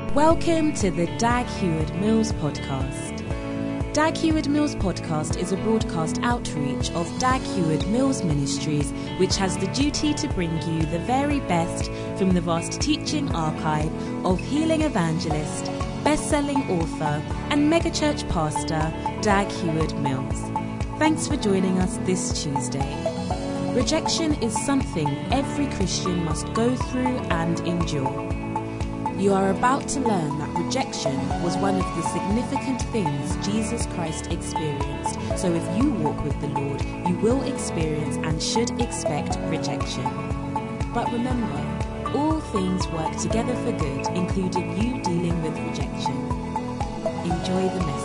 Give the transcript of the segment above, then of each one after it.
Welcome to the Dag Heward-Mills podcast. Dag Heward-Mills podcast is a broadcast outreach of Dag Heward-Mills Ministries, which has the duty to bring you the very best from the vast teaching archive of healing evangelist, best-selling author and megachurch pastor Dag Heward-Mills. Thanks for joining us this Tuesday. Rejection is something every Christian must go through and endure. You are about to learn that rejection was one of the significant things Jesus Christ experienced. So if you walk with the Lord, you will experience and should expect rejection. But remember, all things work together for good, including you dealing with rejection. Enjoy the message.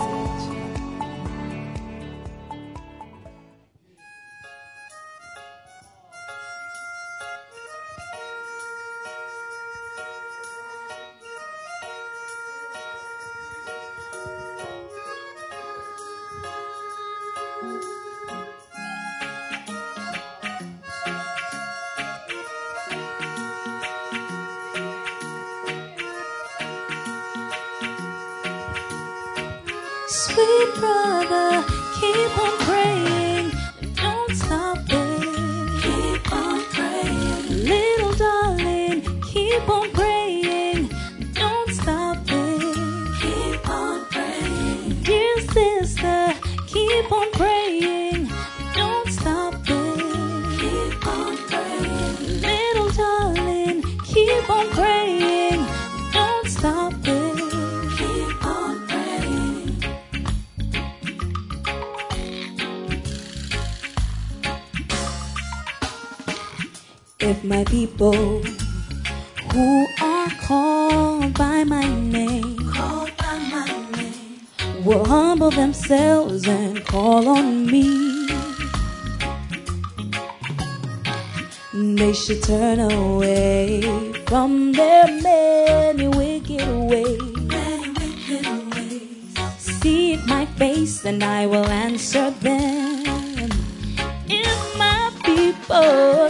Sweet brother, keep on praying, don't stop it. Keep on praying. Little darling, keep on praying, don't stop it. Keep on praying. Dear sister, keep on praying, don't stop it. Keep on praying. Little darling, keep on praying, don't stop it. If my people who are called by my name, will humble themselves and call on me, they should turn away from their many wicked ways. Seek my face and I will answer them. If my people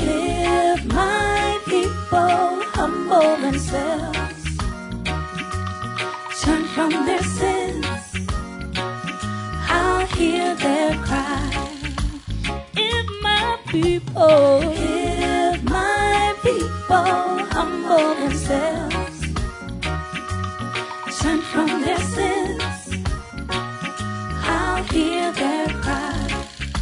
humble themselves, turn from their sins, I'll hear their cry. If my people humble themselves, turn from their sins, I'll hear their cry.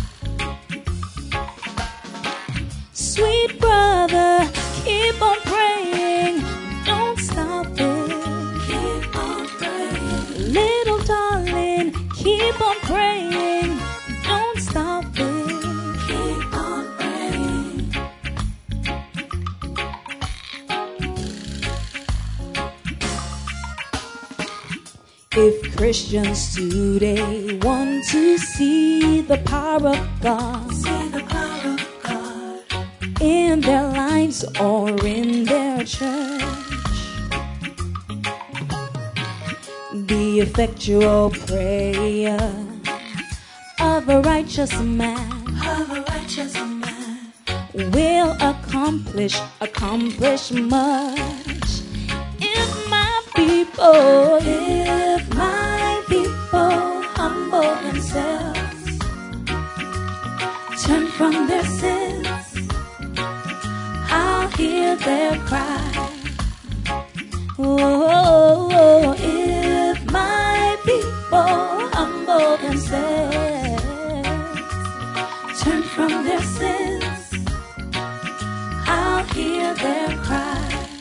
Sweet brother, keep on praying, don't stop it. Keep on praying. Little darling, keep on praying, don't stop it. Keep on praying. If Christians today want to see the power of God, in their lives or in their church, the effectual prayer of a righteous man will accomplish much. If my people humble themselves, turn from their sins, I'll hear their cry. Oh, if my people humble themselves, turn from their sins, I'll hear their cry.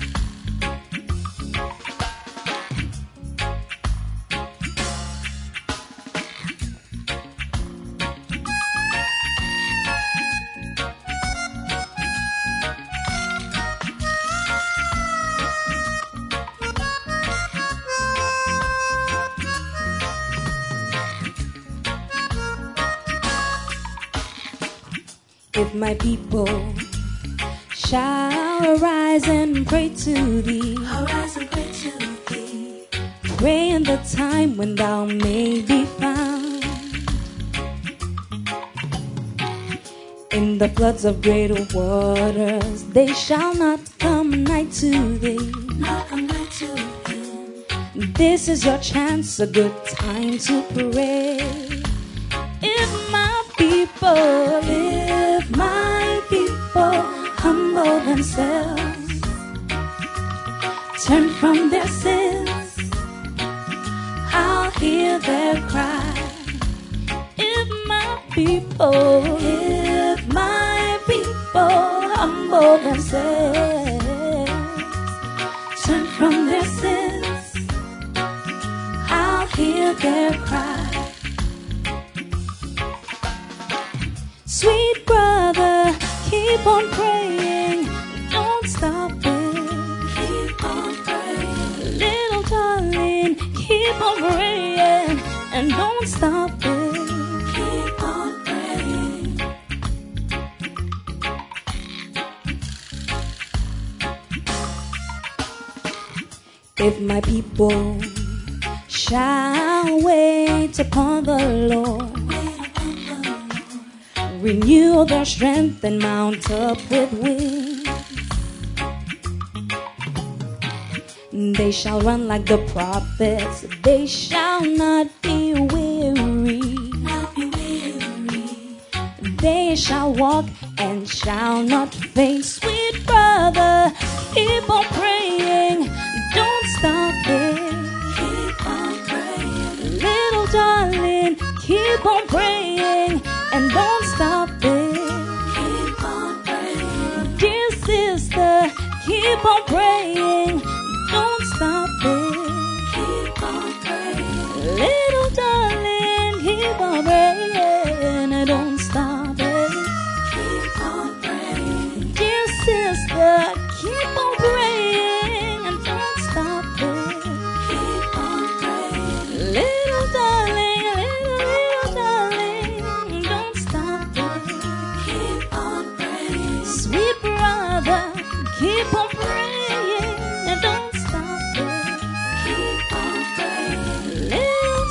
If my people shall arise and pray to thee, pray in the time when thou may be found. In the floods of great waters, they shall not come nigh to thee. This is your chance, a good time to pray. If my people humble themselves, turn from their sins, I'll hear their cry. If my people humble themselves, turn from their sins, I'll hear their cry. Sweet brother, keep on praying, don't stop it. Keep on praying. Little darling, keep on praying, and don't stop it. Keep on praying. If my people shall wait upon the Lord, renew their strength and mount up with wings. They shall run like the prophets, they shall not be weary. They shall walk and shall not faint. Sweet brother, keep on praying, don't stop it. Keep on praying. Little darling, keep on praying, and don't stop it. Keep on praying. Dear sister, keep on praying, don't stop it. Keep on praying. Little darling, keep on praying, and don't stop it. Keep on praying. Dear sister, keep on praying, and don't stop it. Keep on praying. Little darling, little darling, don't stop it. Keep on praying. Sweet brother, keep on praying, and don't stop it. Keep on praying. Little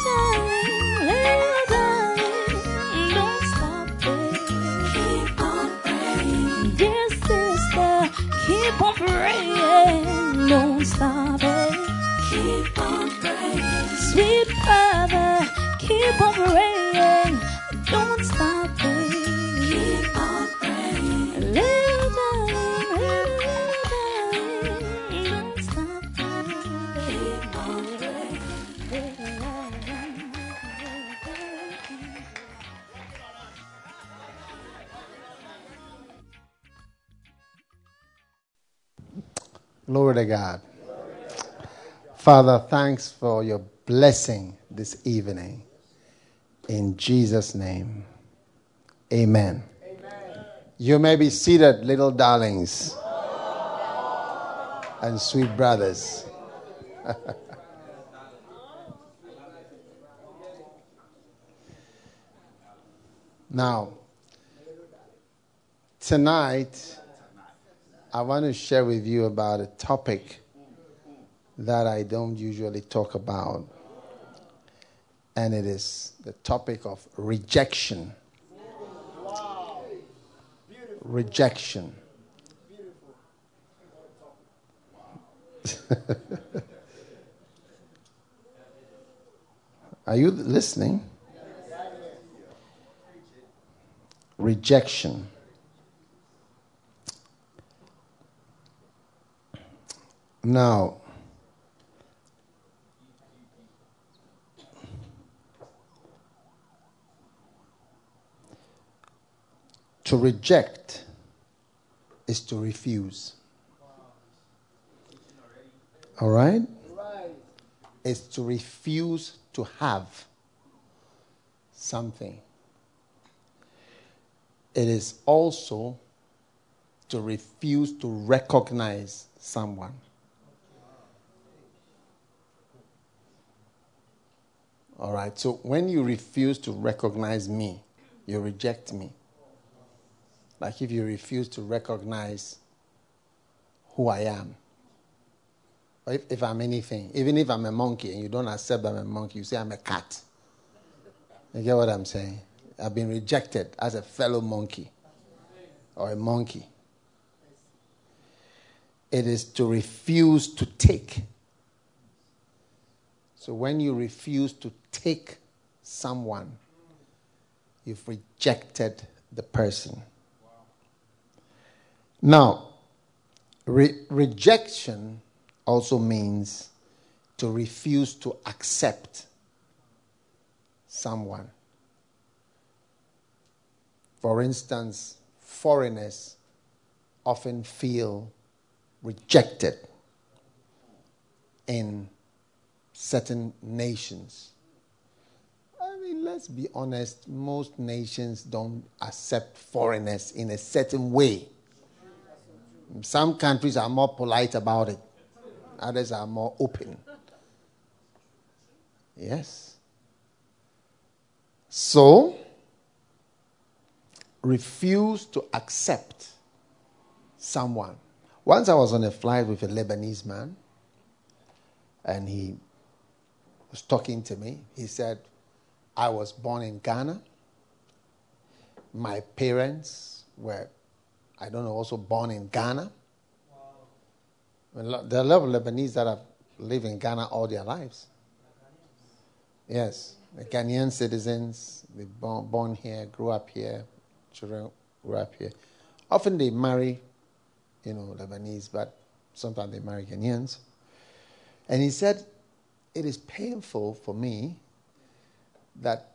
darling, don't stop it. Keep on praying. Dear sister, keep on praying, don't stop it. Keep on praying. Sweet brother, keep on praying, don't stop it. Keep on praying. Little darling, don't stop it. Keep on praying. Glory to God. Father, thanks for your blessing this evening. In Jesus' name, amen. You may be seated, little darlings and sweet brothers. Now, tonight, I want to share with you about a topic that I don't usually talk about. And it is the topic of rejection. Wow. Rejection. Are you listening? Rejection. Now, to reject is to refuse. All right? It's to refuse to have something. It is also to refuse to recognize someone. All right, so when you refuse to recognize me, you reject me. Like if you refuse to recognize who I am. Or if I'm anything, even if I'm a monkey and you don't accept I'm a monkey, you say I'm a cat. You get what I'm saying? I've been rejected as a fellow monkey or a monkey. It is to refuse to take So when you refuse to take someone, you've rejected the person. Now, rejection also means to refuse to accept someone. For instance, foreigners often feel rejected in certain nations. I mean, let's be honest, most nations don't accept foreigners in a certain way. Some countries are more polite about it. Others are more open. Yes. So, refuse to accept someone. Once I was on a flight with a Lebanese man, and he was talking to me. He said, I was born in Ghana. My parents were, I don't know, also born in Ghana. Wow. There are a lot of Lebanese that have lived in Ghana all their lives. Yes, the Ghanaian citizens, they born here, grew up here, children grew up here. Often they marry, Lebanese, but sometimes they marry Ghanaians. And he said, it is painful for me that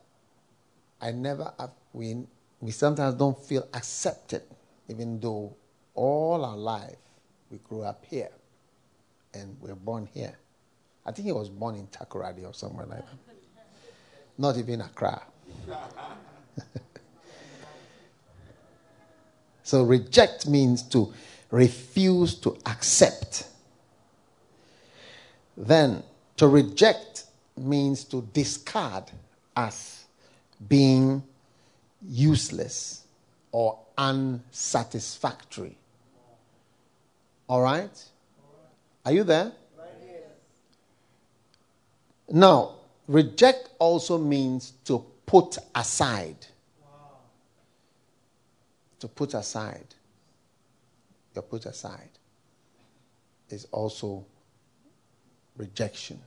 we sometimes don't feel accepted, even though all our life we grew up here and we're born here. I think he was born in Takoradi or somewhere like that. Not even Accra. So reject means to refuse to accept. Then, to reject means to discard as being useless or unsatisfactory. All right? Are you there? Now, reject also means to put aside. To put aside. To put aside is also rejection.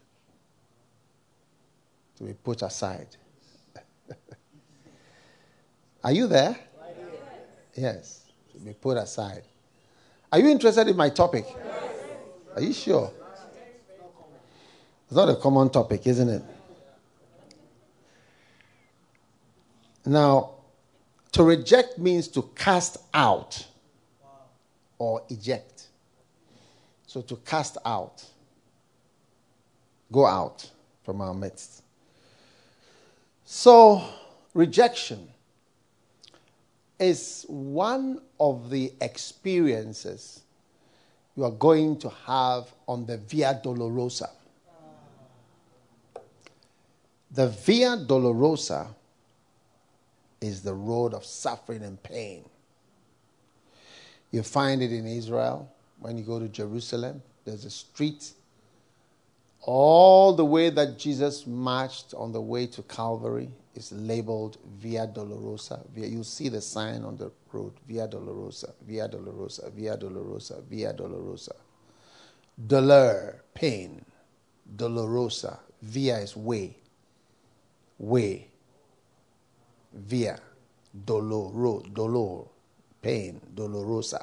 To be put aside. Are you there? Yes. To be put aside. Are you interested in my topic? Are you sure? It's not a common topic, isn't it? Now, to reject means to cast out or eject. So to cast out. Go out from our midst. So, rejection is one of the experiences you are going to have on the Via Dolorosa. The Via Dolorosa is the road of suffering and pain. You find it in Israel. When you go to Jerusalem, there's a street all the way that Jesus marched on the way to Calvary is labeled Via Dolorosa. You see the sign on the road, Via Dolorosa, Via Dolorosa, Via Dolorosa, Via Dolorosa. Dolor, pain. Dolorosa. Via is way. Way. Via. Dolor. Pain. Dolorosa.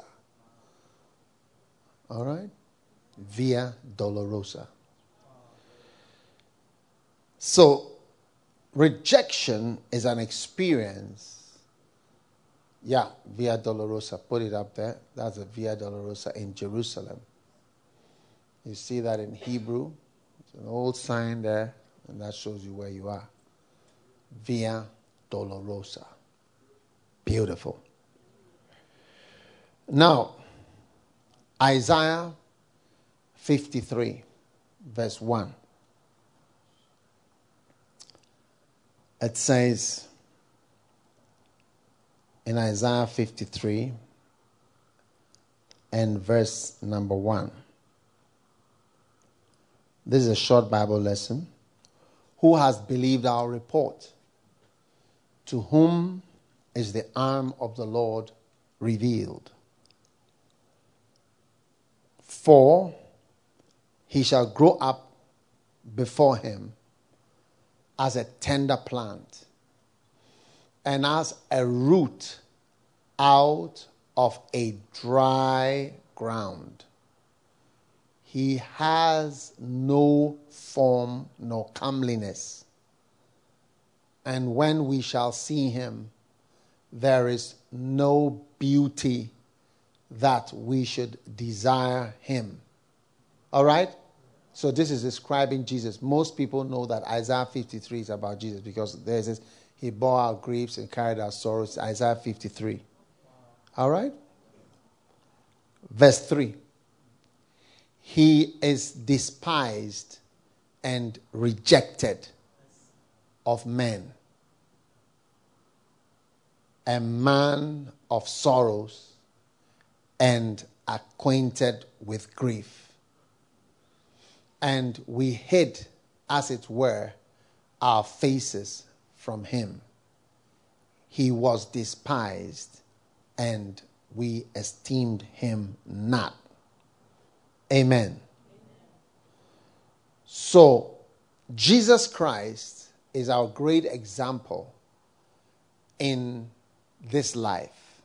All right? Via Dolorosa. So, rejection is an experience. Yeah, Via Dolorosa. Put it up there. That's a Via Dolorosa in Jerusalem. You see that in Hebrew. It's an old sign there, and that shows you where you are. Via Dolorosa. Beautiful. Now, Isaiah 53, verse 1. It says in Isaiah 53 and verse number 1. This is a short Bible lesson. Who has believed our report? To whom is the arm of the Lord revealed? For he shall grow up before him as a tender plant and as a root out of a dry ground. He has no form nor comeliness. And when we shall see him, there is no beauty that we should desire him. All right? So this is describing Jesus. Most people know that Isaiah 53 is about Jesus because there it says, he bore our griefs and carried our sorrows. Isaiah 53. All right? Verse 3. He is despised and rejected of men, a man of sorrows and acquainted with grief. And we hid, as it were, our faces from him. He was despised, and we esteemed him not. Amen. So, Jesus Christ is our great example in this life.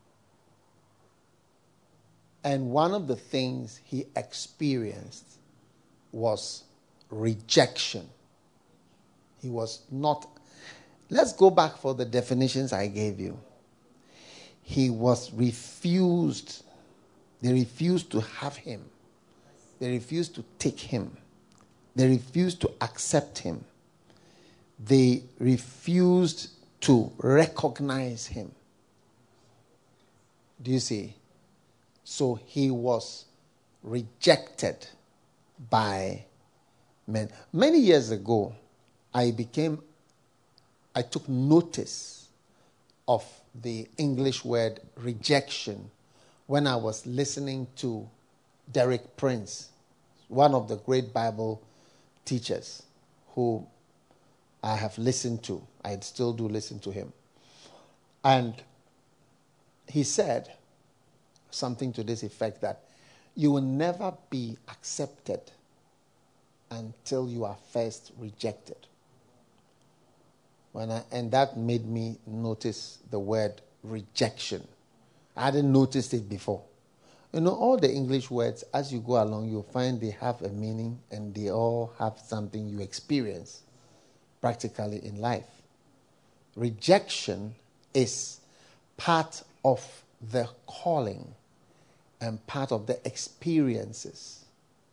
And one of the things he experienced was rejection. He was not. Let's go back for the definitions I gave you. He was refused. They refused to have him. They refused to take him. They refused to accept him. They refused to recognize him. Do you see? So he was rejected by men. Many years ago, I took notice of the English word rejection when I was listening to Derek Prince, one of the great Bible teachers who I have listened to. I still do listen to him. And he said something to this effect that you will never be accepted until you are first rejected. And that made me notice the word rejection. I hadn't noticed it before. You know, all the English words, as you go along, you'll find they have a meaning and they all have something you experience practically in life. Rejection is part of the calling and part of the experiences.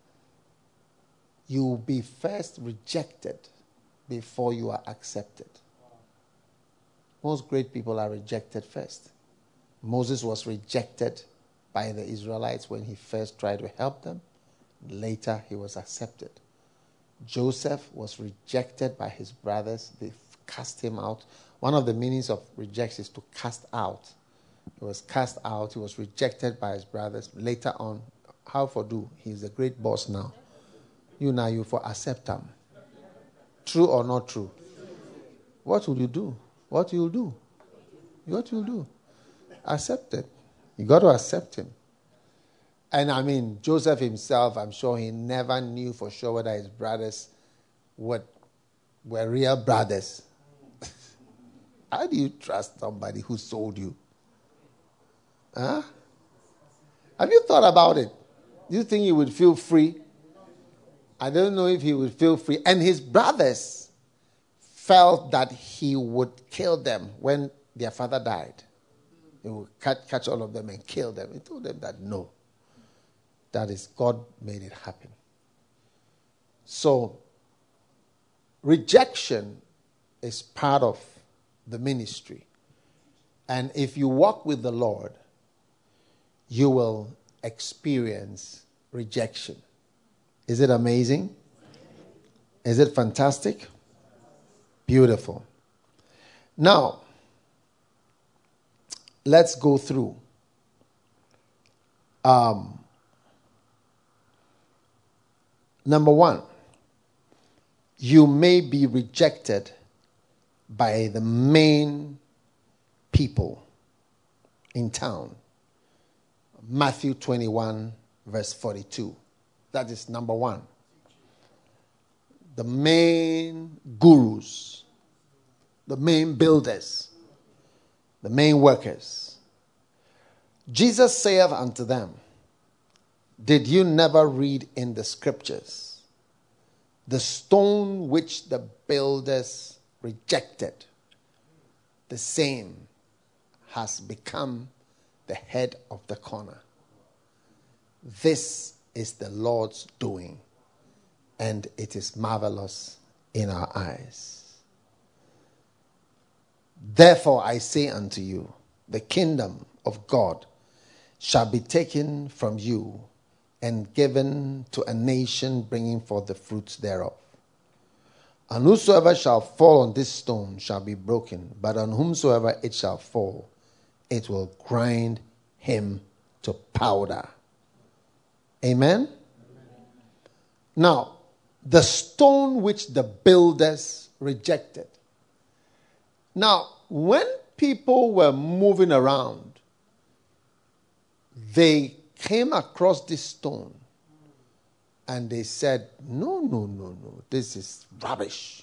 You will be first rejected before you are accepted. Most great people are rejected first. Moses was rejected by the Israelites when he first tried to help them. Later, he was accepted. Joseph was rejected by his brothers. They cast him out. One of the meanings of rejection is to cast out. He was cast out. He was rejected by his brothers. Later on, how for do? He's a great boss now. You for accept him. True or not true? What will you do? What will you do? What will you do? Accept it. You got to accept him. And I mean, Joseph himself, I'm sure he never knew for sure whether his brothers were real brothers. How do you trust somebody who sold you? Huh? Have you thought about it? Do you think he would feel free? I don't know if he would feel free. And his brothers felt that he would kill them when their father died. He would catch all of them and kill them. He told them that no. That is, God made it happen. So, rejection is part of the ministry. And if you walk with the Lord, you will experience rejection. Is it amazing? Is it fantastic? Beautiful. Now, let's go through. Number one, you may be rejected by the main people in town. Matthew 21, verse 42. That is number one. the main gurus, the main builders, the main workers. Jesus saith unto them, did you never read in the scriptures, the stone which the builders rejected, the same has become the head of the corner. This is the Lord's doing, and it is marvelous in our eyes. Therefore I say unto you, the kingdom of God shall be taken from you and given to a nation bringing forth the fruits thereof. And whosoever shall fall on this stone shall be broken, but on whomsoever it shall fall, it will grind him to powder. Amen? Now, the stone which the builders rejected. Now, when people were moving around, they came across this stone and they said, no, this is rubbish.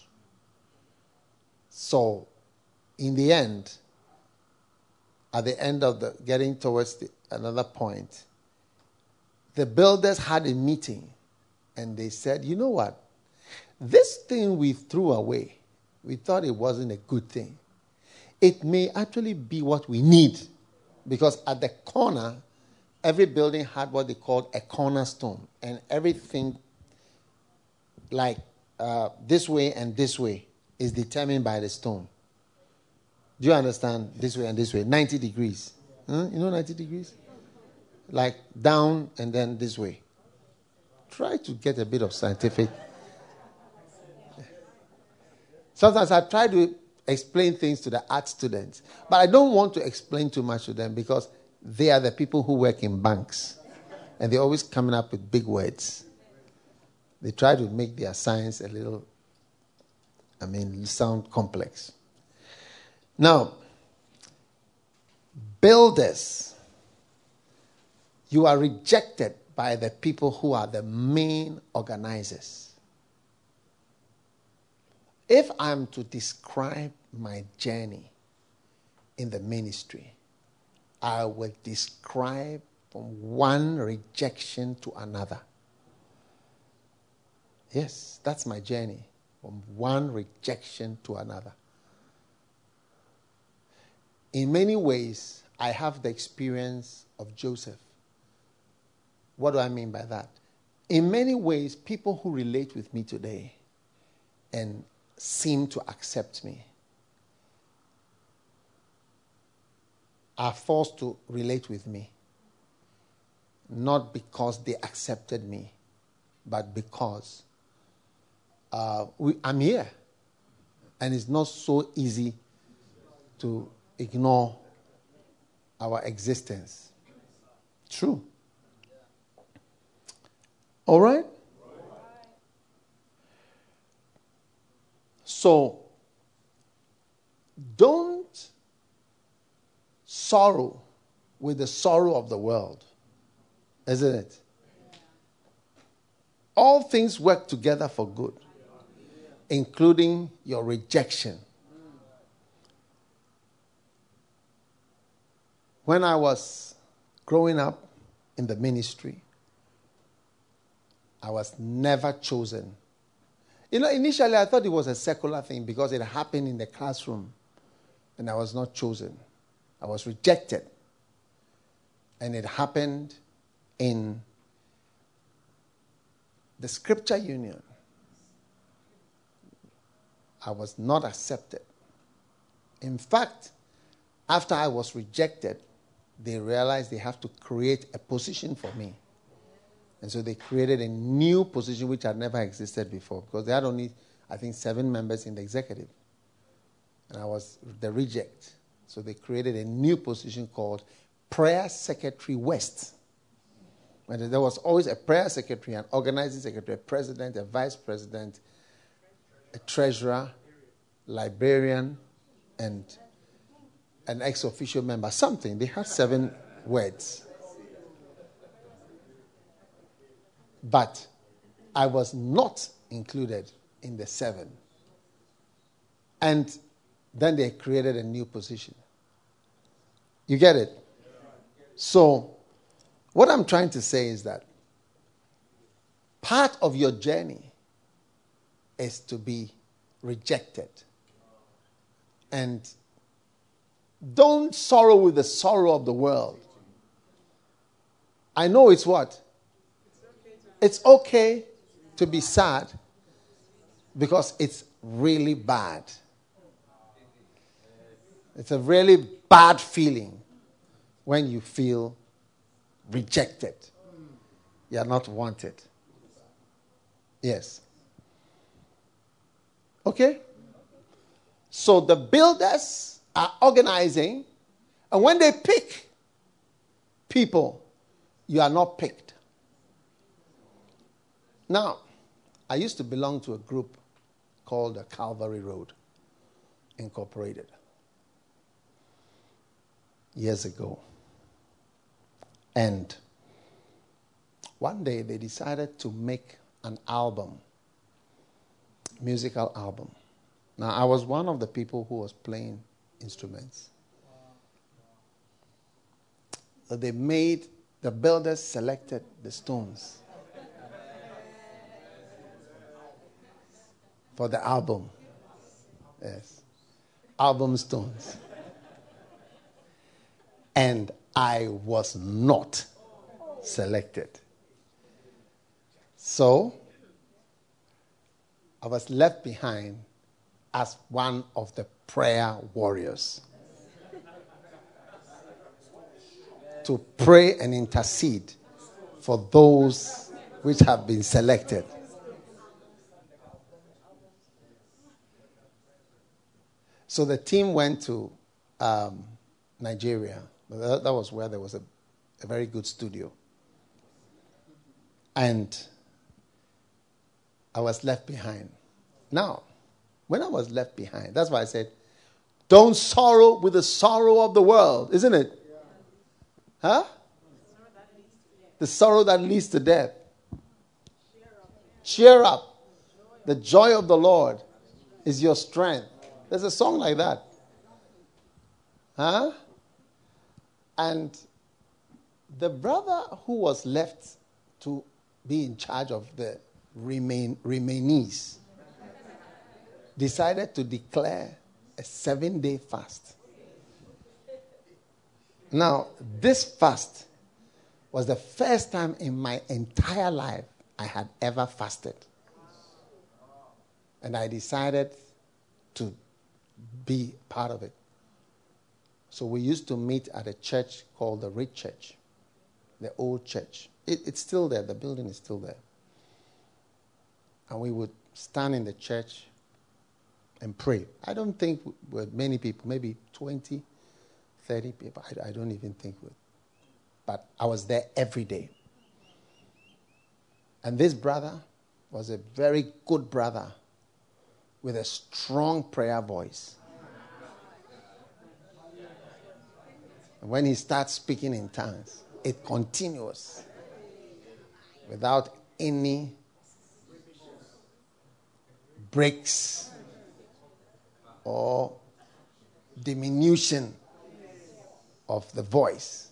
So, in the end, at the end of the getting towards another point, the builders had a meeting and they said, you know what? This thing we threw away, we thought it wasn't a good thing. It may actually be what we need, because at the corner, every building had what they called a cornerstone, and everything like this way and this way is determined by the stone. Do you understand? This way and this way. 90 degrees. You know 90 degrees? Like down and then this way. Try to get a bit of scientific. Sometimes I try to explain things to the art students, but I don't want to explain too much to them because they are the people who work in banks and they're always coming up with big words. They try to make their science a little, sound complex. Now, builders, you are rejected by the people who are the main organizers. If I'm to describe my journey in the ministry, I will describe from one rejection to another. Yes, that's my journey, from one rejection to another. In many ways, I have the experience of Joseph. What do I mean by that? In many ways, people who relate with me today and seem to accept me are forced to relate with me, not because they accepted me, but because I'm here. And it's not so easy to ignore our existence. True. All right? So, don't sorrow with the sorrow of the world, isn't it? All things work together for good, including your rejection. When I was growing up in the ministry, I was never chosen. Initially I thought it was a secular thing because it happened in the classroom and I was not chosen. I was rejected. And it happened in the Scripture Union. I was not accepted. In fact, after I was rejected, they realized they have to create a position for me. And so they created a new position which had never existed before, because they had only, 7 members in the executive. And I was the reject. So they created a new position called Prayer Secretary West. And there was always a prayer secretary, an organizing secretary, a president, a vice president, a treasurer, librarian, and an ex-officio member. Something. They had 7 words. But I was not included in the 7. And then they created a new position. You get it? So, what I'm trying to say is that part of your journey is to be rejected. And don't sorrow with the sorrow of the world. I know it's what? It's okay to be sad because it's really bad. It's a really bad feeling when you feel rejected. You are not wanted. Yes. Okay? So the builders are organizing, and when they pick people, you are not picked. Now, I used to belong to a group called the Calvary Road Incorporated years ago. And one day they decided to make an album, musical album. Now, I was one of the people who was playing instruments. So the builders selected the Stones for the album. Yes. Album Stones. And I was not selected. So, I was left behind as one of the prayer warriors to pray and intercede for those which have been selected. So the team went to Nigeria. That was where there was a very good studio. And I was left behind. Now, when I was left behind, that's why I said, don't sorrow with the sorrow of the world, isn't it? Huh? The sorrow that leads to death. Cheer up. The joy of the Lord is your strength. There's a song like that. Huh? And the brother who was left to be in charge of the remainees decided to declare a 7-day fast. Now, this fast was the first time in my entire life I had ever fasted. And I decided to be part of it. So we used to meet at a church called the Rich Church, the old church. It's still there. The building is still there. And we would stand in the church and pray. I don't think with many people, maybe 20, 30 people. I don't even think with. But I was there every day. And this brother was a very good brother with a strong prayer voice. When he starts speaking in tongues, it continues without any breaks or diminution of the voice.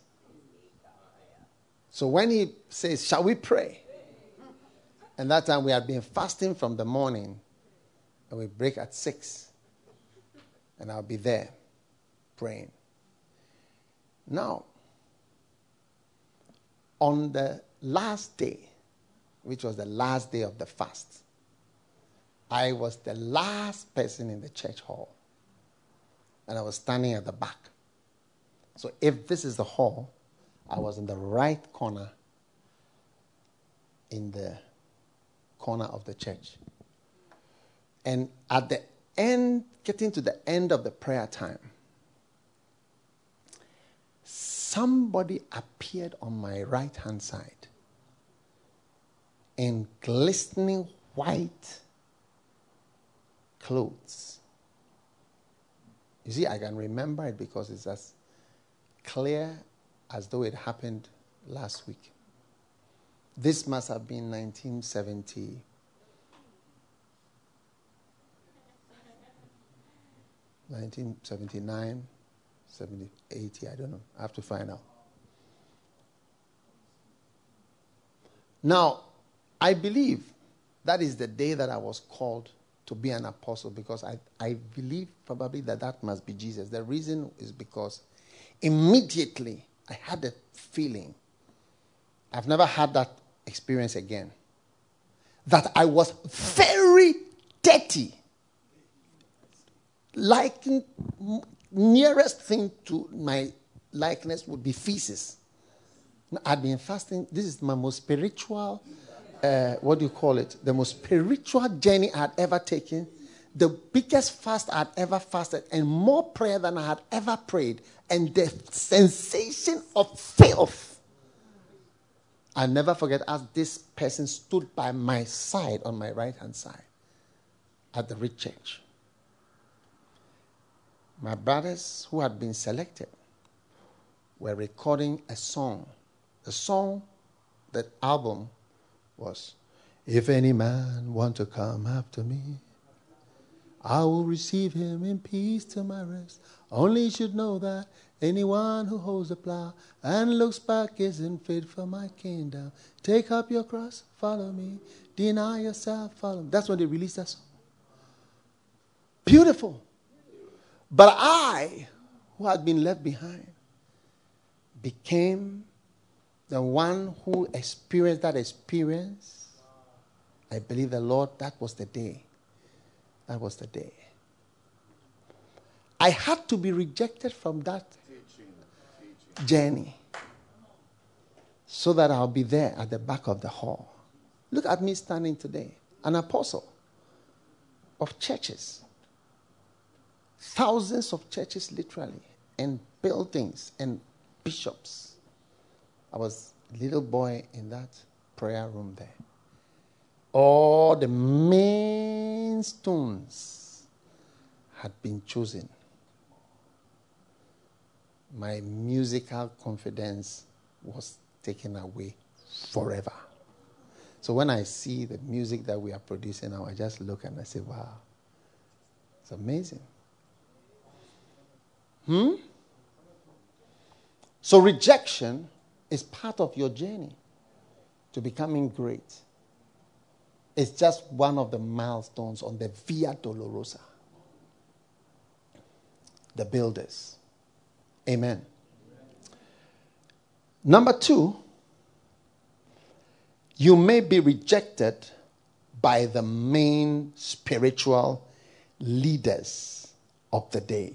So when he says, shall we pray? And that time we had been fasting from the morning, and we break at 6. And I'll be there praying. Now, on the last day, which was the last day of the fast, I was the last person in the church hall. And I was standing at the back. So if this is the hall, I was in the right corner, in the corner of the church. And at the end, getting to the end of the prayer time, somebody appeared on my right-hand side in glistening white clothes. You see, I can remember it because it's as clear as though it happened last week. This must have been 1978. 1979, 70, 80, I don't know. I have to find out. Now, I believe that is the day that I was called to be an apostle, because I believe probably that must be Jesus. The reason is because immediately I had a feeling, I've never had that experience again, that I was very dirty. Like, nearest thing to my likeness would be feces. I'd been fasting. This is my most spiritual, what do you call it? The most spiritual journey I had ever taken. The biggest fast I had ever fasted, and more prayer than I had ever prayed. And the sensation of filth. I'll never forget as this person stood by my side, on my right-hand side, at the Rich Church. My brothers who had been selected were recording a song. The song, that album was, "If any man want to come after me, I will receive him in peace to my rest. Only you should know that anyone who holds a plow and looks back isn't fit for my kingdom. Take up your cross, follow me. Deny yourself, follow me." That's when they released that song. Beautiful. But I, who had been left behind, became the one who experienced that experience. I believe the Lord, that was the day. That was the day. I had to be rejected from that journey so that I'll be there at the back of the hall. Look at me standing today, an apostle of churches. Thousands of churches, literally, and buildings and bishops. I was a little boy in that prayer room there. All the main stones had been chosen. My musical confidence was taken away forever. So when I see the music that we are producing now, I just look and I say, wow, it's amazing. So rejection is part of your journey to becoming great. It's just one of the milestones on the Via Dolorosa. The builders. Amen. Number 2, you may be rejected by the main spiritual leaders of the day.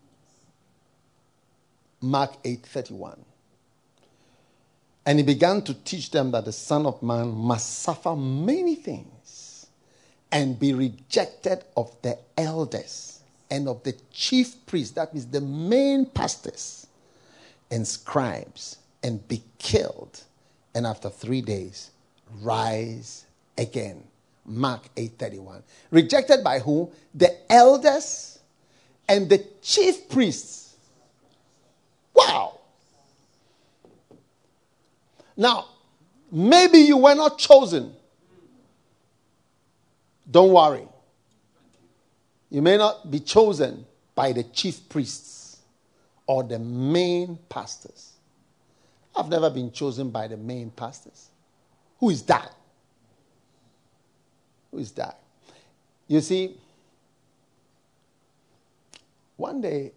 Mark 8:31. And he began to teach them that the Son of Man must suffer many things and be rejected of the elders and of the chief priests, that means the main pastors and scribes, and be killed, and after 3 days rise again. Mark 8:31. Rejected by who? The elders and the chief priests. Wow. Now, maybe you were not chosen. Don't worry. You may not be chosen by the chief priests or the main pastors. I've never been chosen by the main pastors. Who is that? Who is that? You see, one day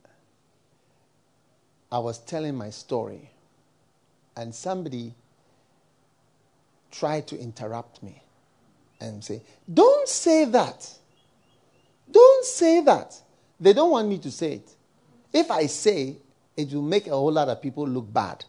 I was telling my story and somebody tried to interrupt me and say, "Don't say that. Don't say that." They don't want me to say it. If I say, it will make a whole lot of people look bad.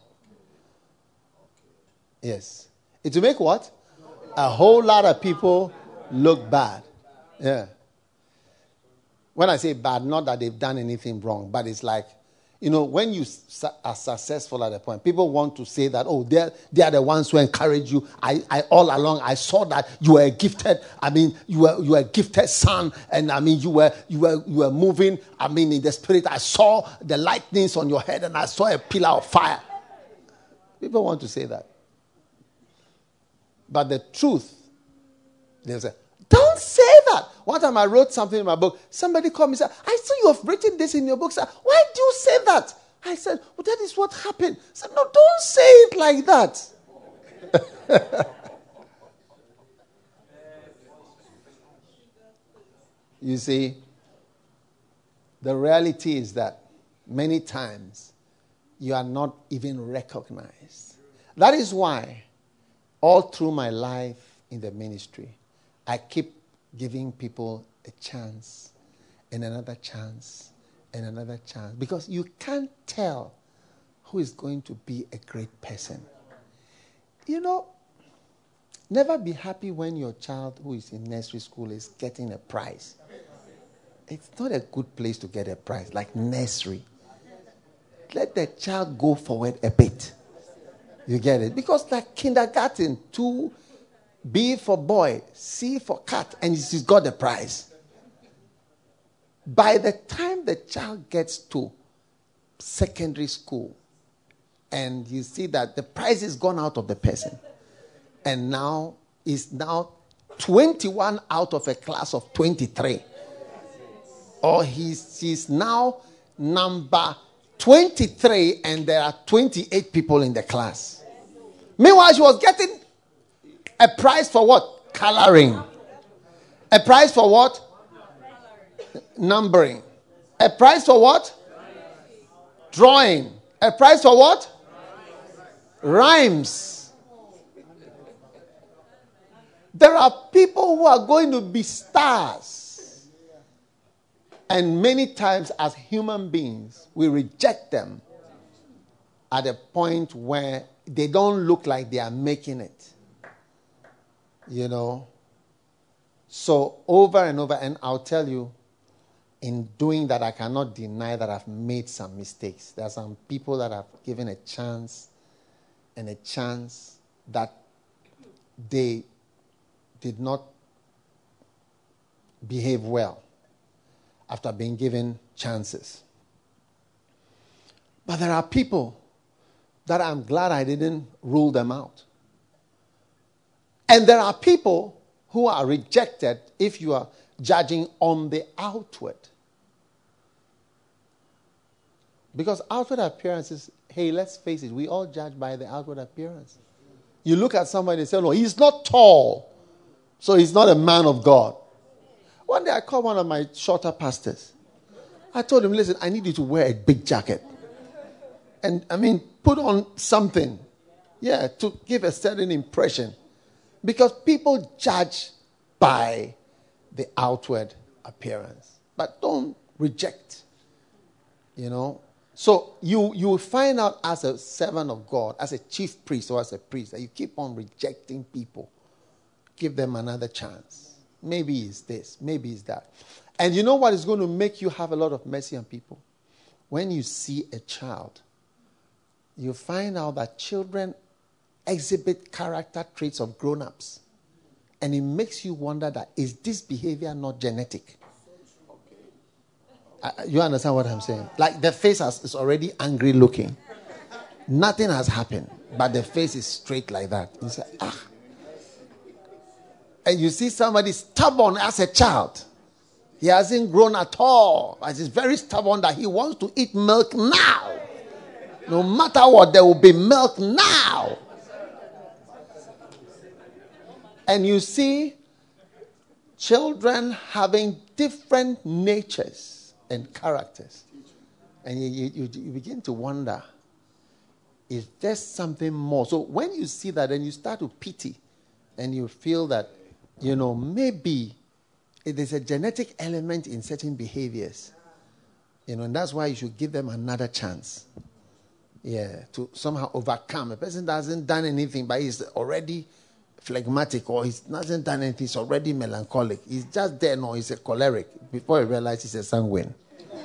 Yes. It will make what? A whole lot of people look bad. Yeah. When I say bad, not that they've done anything wrong, but it's like, you know, when you are successful at a point, people want to say that, oh, they are the ones who encourage you. I all along, I saw that you were gifted. I mean, you were a gifted son, and I mean, you were moving. I mean, in the spirit, I saw the lightnings on your head, and I saw a pillar of fire. People want to say that, but the truth, they'll say, "Don't say that. one time I wrote something in my book. Somebody called me and said, I see you have written this in your book, sir. Why do you say that? I said, well, that is what happened. I said, no, don't say it like that. You see, the reality is that many times you are not even recognized. That is why all through my life in the ministry, I keep giving people a chance and another chance and another chance. Because you can't tell who is going to be a great person. You know, never be happy when your child who is in nursery school is getting a prize. It's not a good place to get a prize, like nursery. Let the child go forward a bit. You get it? Because like kindergarten, 2, B for boy, C for cat, and she's got the prize. By the time the child gets to secondary school, and you see that the prize is gone out of the person, and now is now 21 out of a class of 23. Or she's now number 23 and there are 28 people in the class. Meanwhile, she was getting a prize for what? Coloring. A prize for what? Numbering. A prize for what? Drawing. A prize for what? Rhymes. There are people who are going to be stars. And many times as human beings, we reject them at a point where they don't look like they are making it. You know? So over and over, and I'll tell you, in doing that, I cannot deny that I've made some mistakes. There are some people that I've given a chance, and a chance that they did not behave well after being given chances. But there are people that I'm glad I didn't rule them out. And there are people who are rejected if you are judging on the outward. Because outward appearances, hey, let's face it, we all judge by the outward appearance. You look at somebody and say, no, he's not tall, so he's not a man of God. One day I called one of my shorter pastors. I told him, listen, I need you to wear a big jacket. And put on something. Yeah, to give a certain impression. Because people judge by the outward appearance. But don't reject. You know. So you will find out as a servant of God, as a chief priest or as a priest, that you keep on rejecting people. Give them another chance. Maybe it's this, maybe it's that. And you know what is going to make you have a lot of mercy on people? When you see a child, you find out that children exhibit character traits of grown-ups. And it makes you wonder that, is this behavior not genetic? You understand what I'm saying? Like the face is already angry looking. Nothing has happened, but the face is straight like that. You say, And you see somebody stubborn as a child. He hasn't grown at all. But he's very stubborn that he wants to eat milk now. No matter what, there will be milk now. And you see children having different natures and characters. And you begin to wonder, is there something more? So when you see that, then you start to pity. And you feel that, maybe there's a genetic element in certain behaviors. And that's why you should give them another chance. Yeah, to somehow overcome. A person hasn't done anything, but he's already phlegmatic, or he hasn't done anything, he's already melancholic. He's just there, no, he's a choleric. Before he realizes he's a sanguine.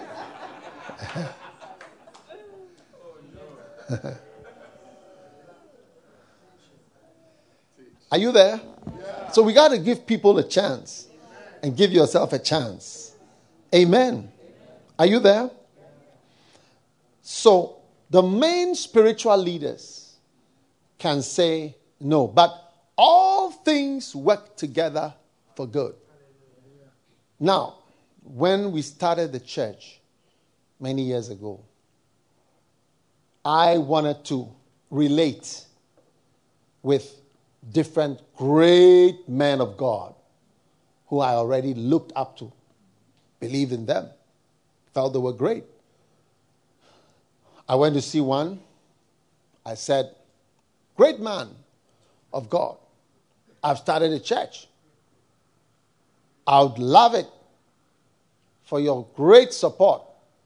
Are you there? Yeah. So we got to give people a chance and give yourself a chance. Amen. Are you there? So the main spiritual leaders can say no, but all things work together for good. Now, when we started the church many years ago, I wanted to relate with different great men of God who I already looked up to, believed in them, felt they were great. I went to see one. I said, great man of God, I've started a church. I would love it for your great support.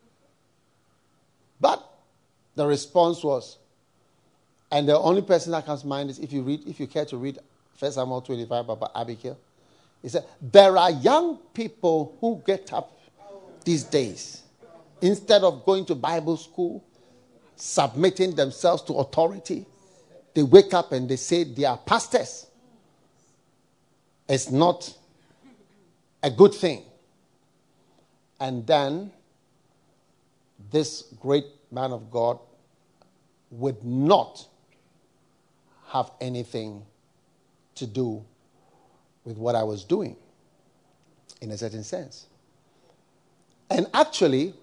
But the response was, and the only person that comes to mind is if you care to read 1 Samuel 25 about Abigail. He said, there are young people who get up these days, instead of going to Bible school, submitting themselves to authority, they wake up and they say they are pastors. It's not a good thing. And then this great man of God would not have anything to do with what I was doing, in a certain sense. And actually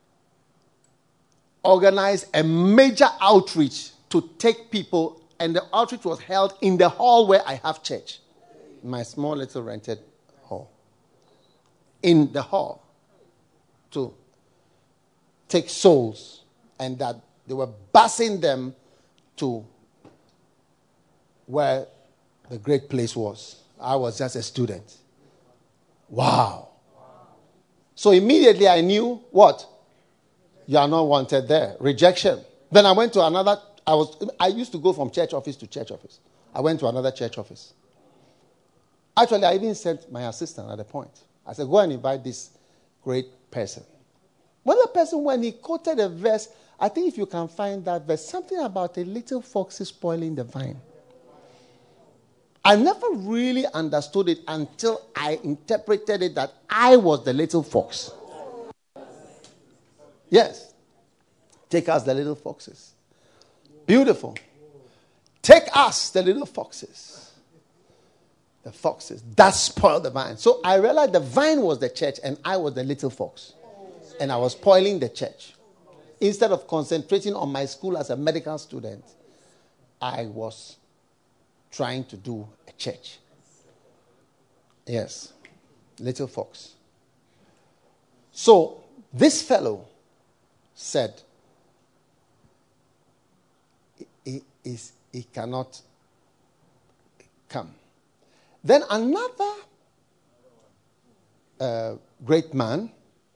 organized a major outreach to take people, and the outreach was held in the hall where I have church, my small little rented hall. In the hall, to take souls, and that they were busing them to where the great place was. I was just a student. Wow. So immediately I knew what? You are not wanted there. Rejection. Then I went to another. I used to go from church office to church office. I went to another church office. Actually, I even sent my assistant at a point. I said, go and invite this great person. When the person, when he quoted a verse, I think if you can find that verse, something about a little fox spoiling the vine. I never really understood it until I interpreted it that I was the little fox. Yes. Take us, the little foxes. Beautiful. Take us, the little foxes. The foxes that spoil the vine. So I realized the vine was the church and I was the little fox. And I was spoiling the church. Instead of concentrating on my school as a medical student, I was trying to do a church. Yes. Little fox. So this fellow said he cannot come. Then another great man,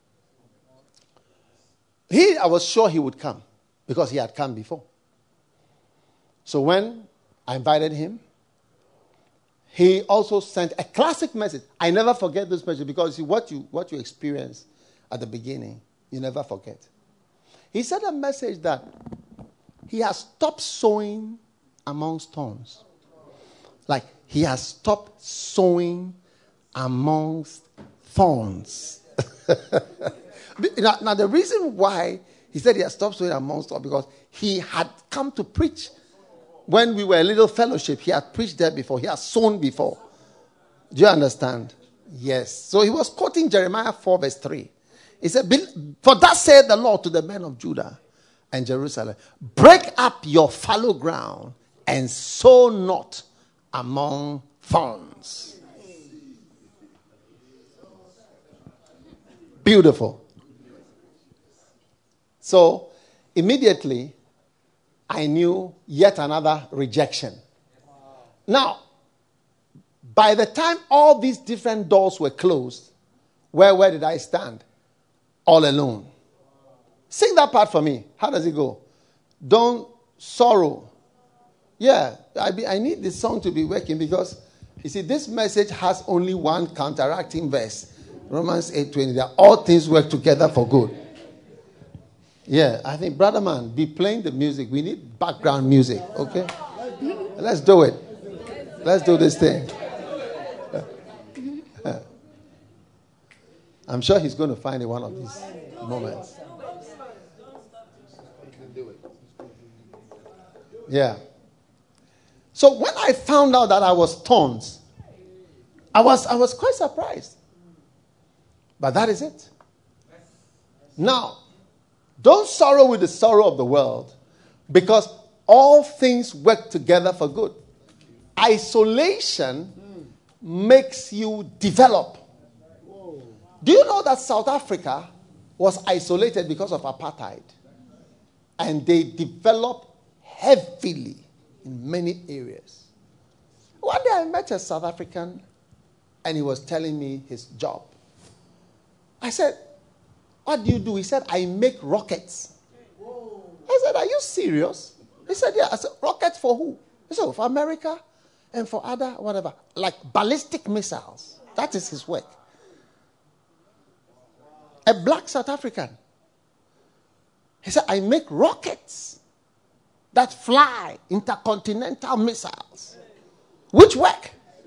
I was sure he would come because he had come before. So when I invited him, he also sent a classic message. I never forget this message because what you experience at the beginning, you never forget. He said a message that he has stopped sowing amongst thorns. Like he has stopped sowing amongst thorns. Now the reason why he said he has stopped sowing amongst thorns because he had come to preach when we were a little fellowship. He had preached there before. He has sown before. Do you understand? Yes. So he was quoting Jeremiah 4 verse 3. He said, for thus saith the Lord to the men of Judah and Jerusalem, break up your fallow ground and sow not among thorns. Beautiful. So immediately I knew yet another rejection. Now, by the time all these different doors were closed, where did I stand? All alone. Sing that part for me. How does it go? Don't sorrow. Yeah, I need this song to be working because, you see, this message has only one counteracting verse. Romans 8:20. That all things work together for good. Yeah, I think, brother man, be playing the music. We need background music, okay? Let's do it. Let's do this thing. I'm sure he's going to find it one of these moments. Yeah. So when I found out that I was thorns, I was quite surprised. But that is it. Now, don't sorrow with the sorrow of the world, because all things work together for good. Isolation makes you develop. Do you know that South Africa was isolated because of apartheid? And they developed heavily in many areas. One day I met a South African and he was telling me his job. I said, what do you do? He said, I make rockets. I said, are you serious? He said, yeah. I said, rockets for who? He said, for America and for other whatever. Like ballistic missiles. That is his work. A black South African. He said, I make rockets that fly, intercontinental missiles. Which work?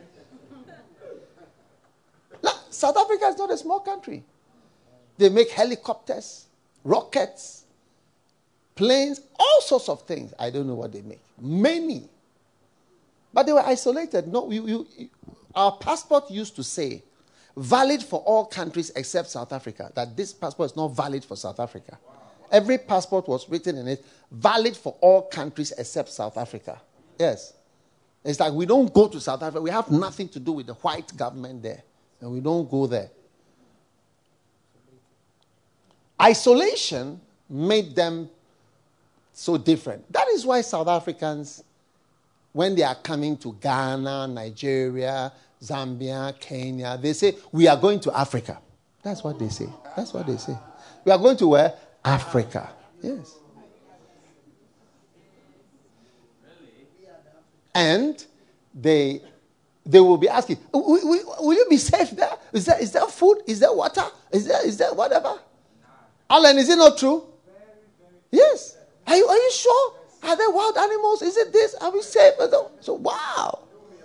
Now, South Africa is not a small country. They make helicopters, rockets, planes, all sorts of things. I don't know what they make. Many. But they were isolated. No, our passport used to say, valid for all countries except South Africa. That this passport is not valid for South Africa. Wow. Every passport was written in it, valid for all countries except South Africa. Yes. It's like we don't go to South Africa. We have nothing to do with the white government there. And we don't go there. Isolation made them so different. That is why South Africans, when they are coming to Ghana, Nigeria, Zambia, Kenya, they say, we are going to Africa. That's what they say. That's what they say. We are going to where? Africa. Yes. And they will be asking, will you be safe there? Is there food? Is there water? Is there whatever? Alan, is it not true? Yes. Are you sure? Are there wild animals? Is it this? Are we safe? So, wow.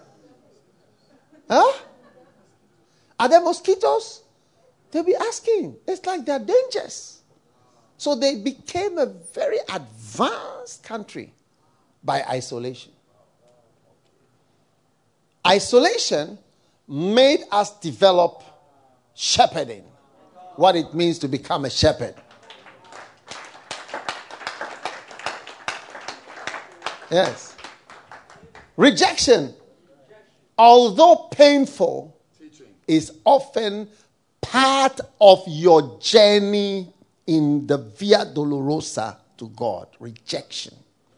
Huh? Are there mosquitoes? They'll be asking. It's like they're dangerous. So they became a very advanced country by isolation. Isolation made us develop shepherding, what it means to become a shepherd. Yes. Rejection, although painful, is often part of your journey in the Via Dolorosa to God. Rejection.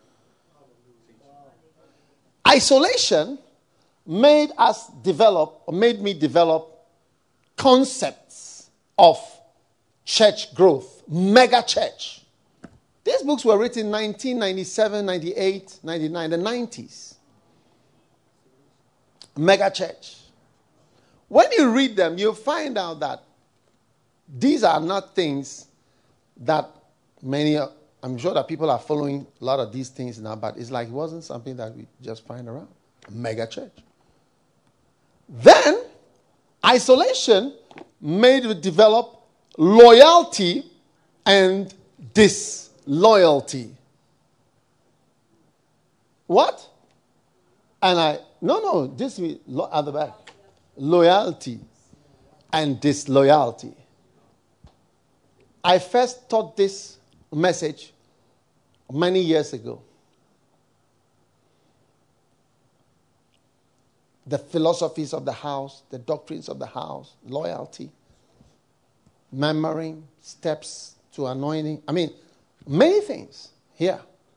Isolation made me develop concepts of church growth, mega church. These books were written in 1997, 98, 99, the 90s. Mega church. When you read them, you'll find out that these are not things that I'm sure that people are following a lot of these things now, but it's like it wasn't something that we just find around. Mega church. Then, isolation made me develop loyalty and disloyalty. What? And this is at the back. Loyalty and disloyalty. I first taught this message many years ago. The philosophies of the house, the doctrines of the house, loyalty, memory, steps to anointing. I mean, many things here.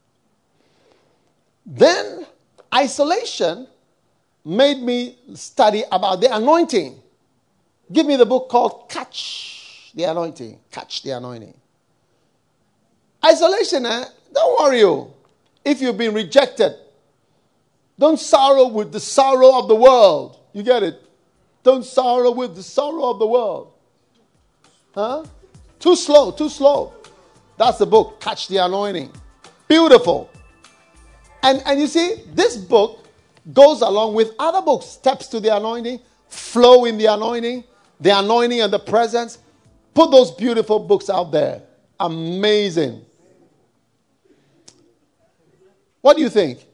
Then isolation made me study about the anointing. Give me the book called Catch the Anointing. Catch the Anointing. Isolation, don't worry. If you've been rejected, don't sorrow with the sorrow of the world. You get it? Don't sorrow with the sorrow of the world. Huh? Too slow. That's the book, Catch the Anointing. Beautiful. And you see, this book goes along with other books. Steps to the Anointing, Flow in the Anointing and the Presence. Put those beautiful books out there. Amazing. What do you think?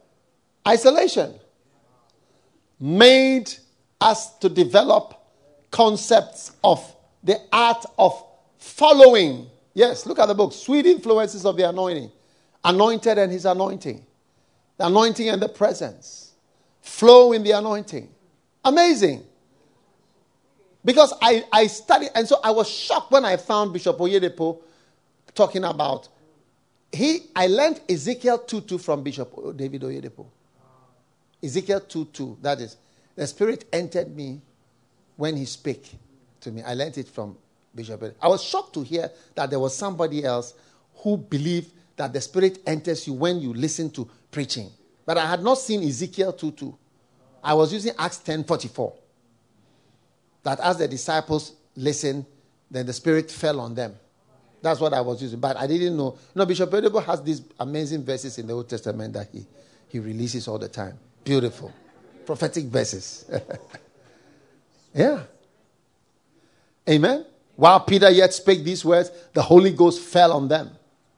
Isolation made us to develop concepts of the art of following. Yes, look at the book. Sweet influences of the anointing. Anointed and his anointing. The anointing and the presence. Flow in the anointing. Amazing. Because I studied, and so I was shocked when I found Bishop Oyedepo talking about, I learned Ezekiel 2:2 from Bishop David Oyedepo. Ezekiel 2:2, that is, the Spirit entered me when he spake to me. I learned it from Bishop Oyedepo. I was shocked to hear that there was somebody else who believed that the Spirit enters you when you listen to preaching. But I had not seen Ezekiel 2:2. I was using Acts 10:44. That as the disciples listened, then the Spirit fell on them. That's what I was using. But I didn't know. Bishop Oyedepo has these amazing verses in the Old Testament that he releases all the time. Beautiful. Prophetic verses. Yeah. Amen. While Peter yet spake these words, the Holy Ghost fell on them.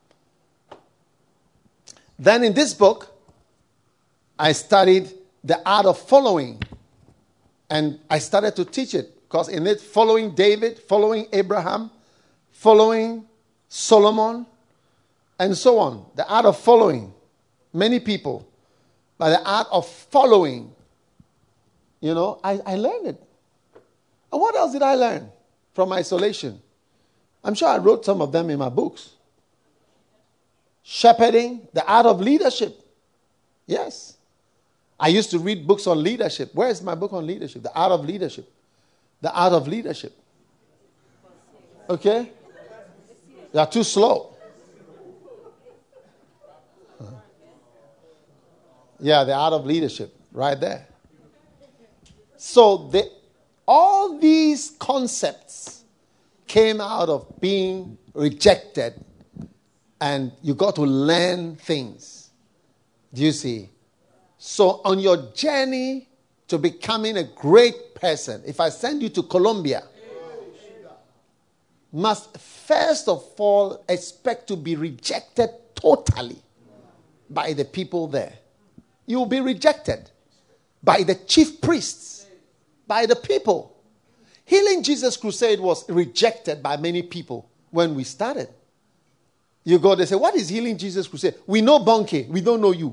Then in this book, I studied the art of following. And I started to teach it. Because in it, following David, following Abraham, following Solomon, and so on. The art of following many people. By the art of following, I learned it. And what else did I learn from isolation? I'm sure I wrote some of them in my books. Shepherding, the art of leadership. Yes. I used to read books on leadership. Where is my book on leadership? The art of leadership. The art of leadership. Okay? You are too slow. Yeah, the art of leadership. Right there. So all these concepts came out of being rejected. And you got to learn things. Do you see? So on your journey to becoming a great person, if I send you to Colombia, must first of all expect to be rejected totally by the people there. You will be rejected by the chief priests, by the people. Healing Jesus Crusade was rejected by many people when we started. You go, they say, what is Healing Jesus Crusade? We know Bonke, we don't know you.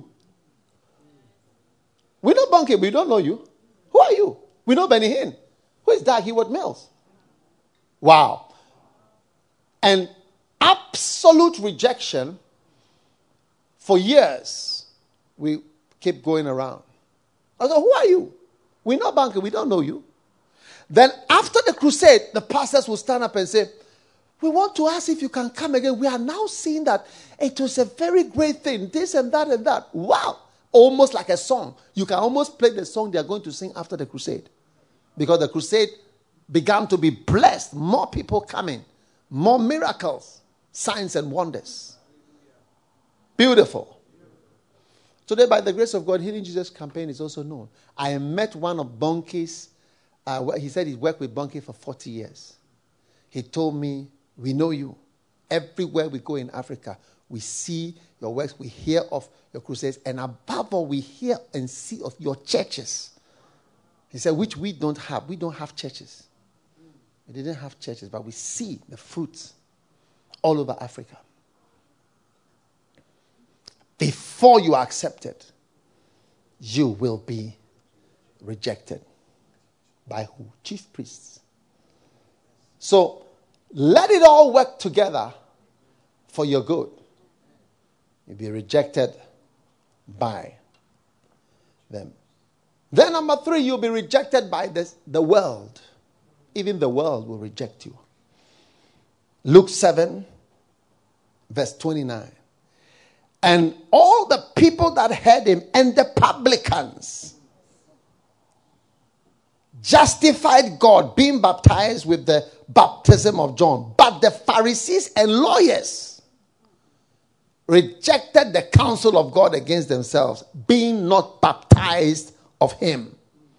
We know Bonke, we don't know you. Who are you? We know Benny Hinn. Who is Dag Heward-Mills? Wow. And absolute rejection for years. We keep going around. I go, who are you? We know Bonke, we don't know you. Then after the crusade, the pastors will stand up and say, we want to ask if you can come again. We are now seeing that it was a very great thing. This and that and that. Wow. Almost like a song. You can almost play the song they are going to sing after the crusade. Because the crusade began to be blessed. More people coming. More miracles. Signs and wonders. Beautiful. Today, by the grace of God, Healing Jesus campaign is also known. I met one of Bonke's. He said he worked with Bonke for 40 years. He told me, we know you. Everywhere we go in Africa, we see your works, we hear of your crusades, and above all, we hear and see of your churches. He said, which we don't have. We don't have churches. We didn't have churches, but we see the fruits all over Africa. Before you are accepted, you will be rejected. By who? Chief priests. So, let it all work together for your good. You'll be rejected by them. Then number 3, you'll be rejected by the world. Even the world will reject you. Luke 7, verse 29. And all the people that heard him and the publicans justified God, being baptized with the baptism of John. But the Pharisees and lawyers rejected the counsel of God against themselves, being not baptized of him.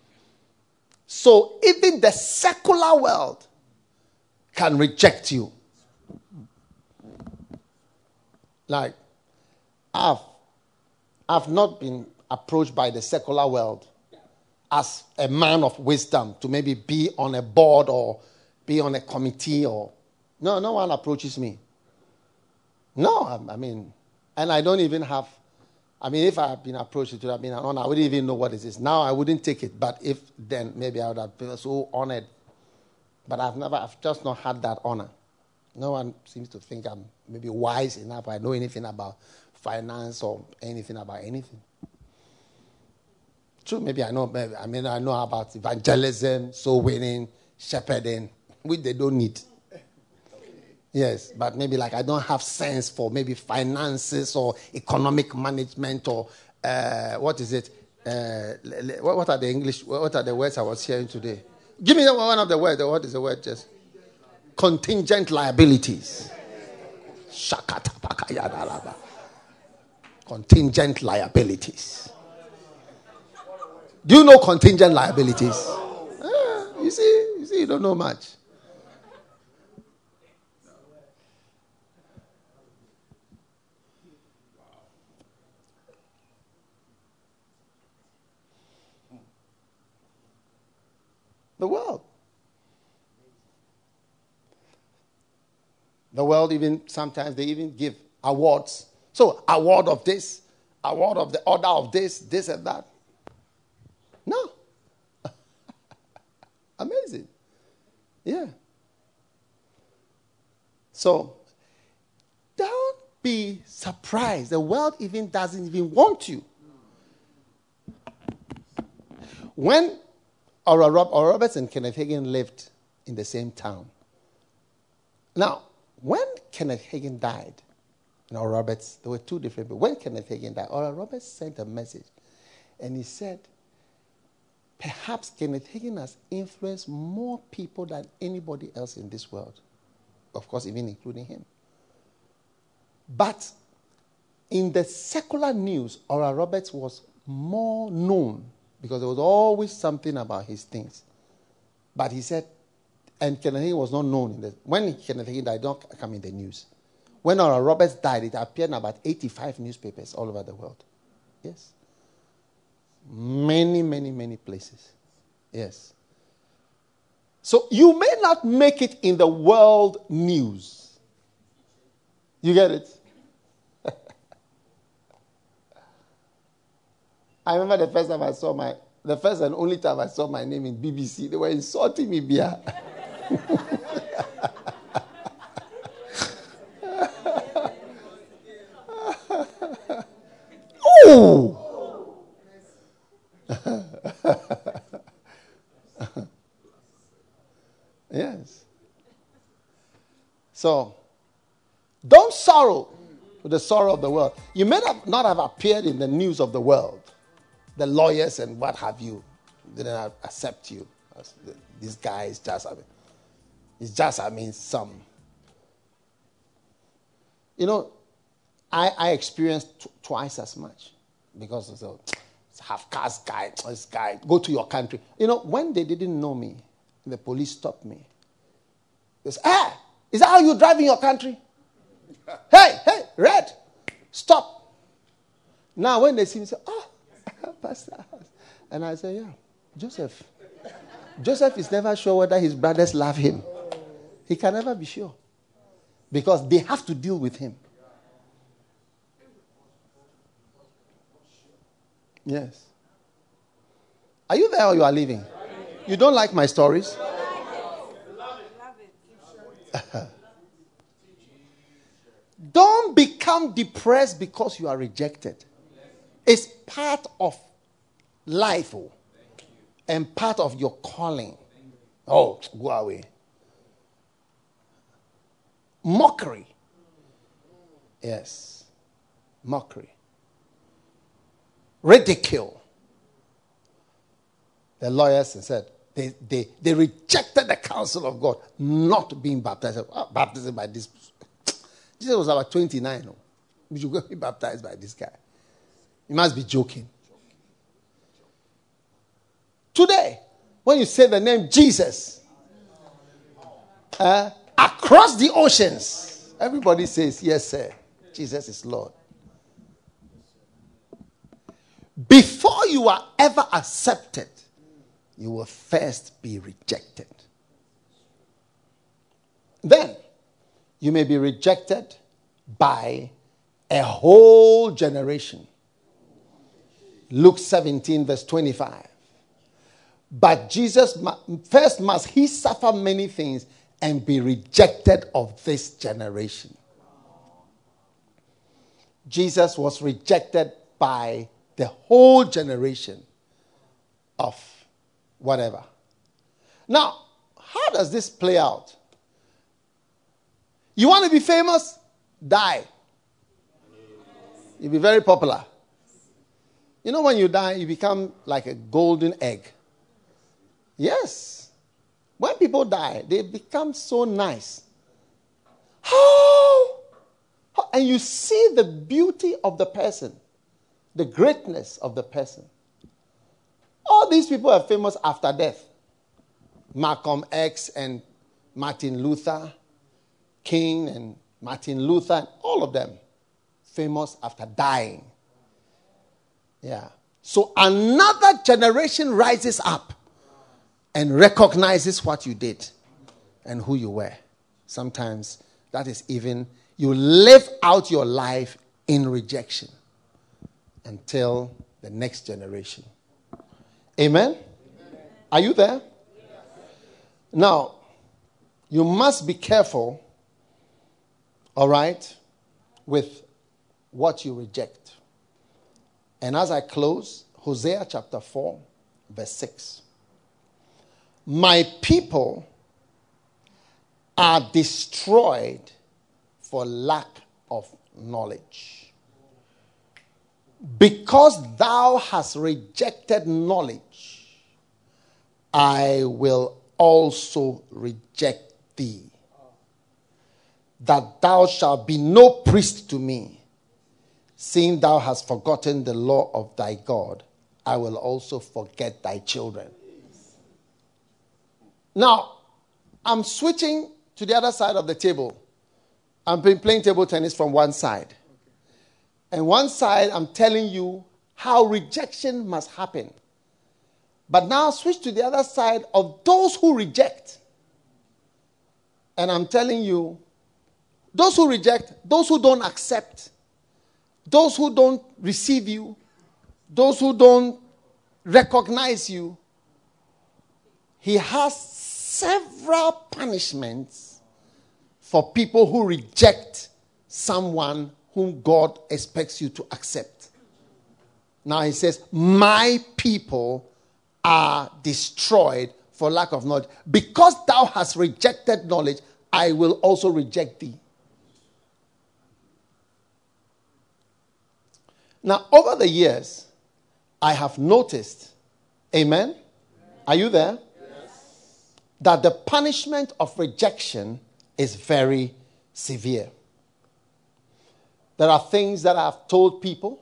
So even the secular world can reject you. Like, I've not been approached by the secular world as a man of wisdom to maybe be on a board or be on a committee or... No one approaches me. No, I mean, and I don't even have... I mean, if I had been approached, it would have been an honor. I wouldn't even know what it is. Now I wouldn't take it. But if then, maybe I would have been so honored. But I've just not had that honor. No one seems to think I'm maybe wise enough. I know anything about finance or anything about anything. True, maybe I know. I know about evangelism, soul winning, shepherding, which they don't need. Yes, but maybe like I don't have sense for maybe finances or economic management or what is it? What are the English? What are the words I was hearing today? Give me one of the words. What is the word? Just contingent liabilities. Contingent liabilities. Do you know contingent liabilities? You see, you don't know much. The world. The world even, sometimes they even give awards. So, award of this, award of the order of this and that. No. Amazing. Yeah. So, don't be surprised. The world even doesn't even want you. When Oral Roberts and Kenneth Hagin lived in the same town. Now, when Kenneth Hagin died, and Oral Roberts, there were two different people. When Kenneth Hagin died, Oral Roberts sent a message, and he said, perhaps Kenneth Hagin has influenced more people than anybody else in this world. Of course, even including him. But in the secular news, Oral Roberts was more known because there was always something about his things. But he said, and Kenneth Hagin was not known. When Kenneth Hagin died, it don't come in the news. When Oral Roberts died, it appeared in about 85 newspapers all over the world. Yes. Many, many, many places. Yes. So you may not make it in the world news. You get it? I remember the first and only time I saw my name in BBC, they were insulting me, Bia. Oh! Yes. So, don't sorrow with the sorrow of the world. You may not have appeared in the news of the world. The lawyers and what have you didn't accept you. This guy is just, some. You know, I experienced twice as much because of the half-caste guy, this guy, go to your country. You know, when they didn't know me, the police stopped me. They said, is that how you drive in your country? Hey, red, stop. Now when they see me, say, Pastor. And I say, yeah, Joseph. Joseph is never sure whether his brothers love him. He can never be sure. Because they have to deal with him. Yes. Are you there or you are leaving? You don't like my stories? Don't become depressed because you are rejected. It's part of life and part of your calling. Oh, go away. Mockery. Yes. Mockery. Ridicule. The lawyers said they rejected the counsel of God not being baptized. Baptism by this. Jesus was about 29. We should go be baptized by this guy. You must be joking. Today, when you say the name Jesus, across the oceans, everybody says, yes, sir, Jesus is Lord. Before you are ever accepted you will first be rejected. Then, you may be rejected by a whole generation. Luke 17, verse 25. But Jesus first must he suffer many things and be rejected of this generation. Jesus was rejected by the whole generation of whatever. Now, how does this play out? You want to be famous? Die. You'll be very popular. You know, when you die, you become like a golden egg. Yes. When people die, they become so nice. How? And you see the beauty of the person, the greatness of the person. All these people are famous after death. Malcolm X and Martin Luther King and Martin Luther, all of them famous after dying. Yeah. So another generation rises up and recognizes what you did and who you were. Sometimes that is even, you live out your life in rejection until the next generation. Amen? Are you there? Now, you must be careful, all right, with what you reject. And as I close, Hosea chapter 4, verse 6. My people are destroyed for lack of knowledge. Because thou hast rejected knowledge, I will also reject thee. That thou shalt be no priest to me, seeing thou hast forgotten the law of thy God, I will also forget thy children. Now, I'm switching to the other side of the table. I've been playing table tennis from one side. And one side, I'm telling you how rejection must happen. But now switch to the other side of those who reject. And I'm telling you, those who reject, those who don't accept, those who don't receive you, those who don't recognize you, he has several punishments for people who reject someone whom God expects you to accept. Now he says, my people are destroyed for lack of knowledge. Because thou hast rejected knowledge, I will also reject thee. Now, over the years, I have noticed, amen? Are you there? Yes. That the punishment of rejection is very severe. There are things that I've told people,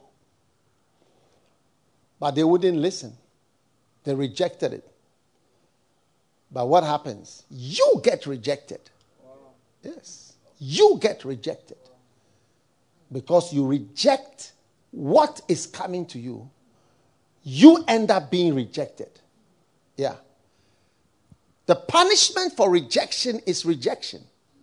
but they wouldn't listen. They rejected it. But what happens? You get rejected. Wow. Yes. You get rejected. Because you reject what is coming to you, you end up being rejected. Yeah. The punishment for rejection is rejection.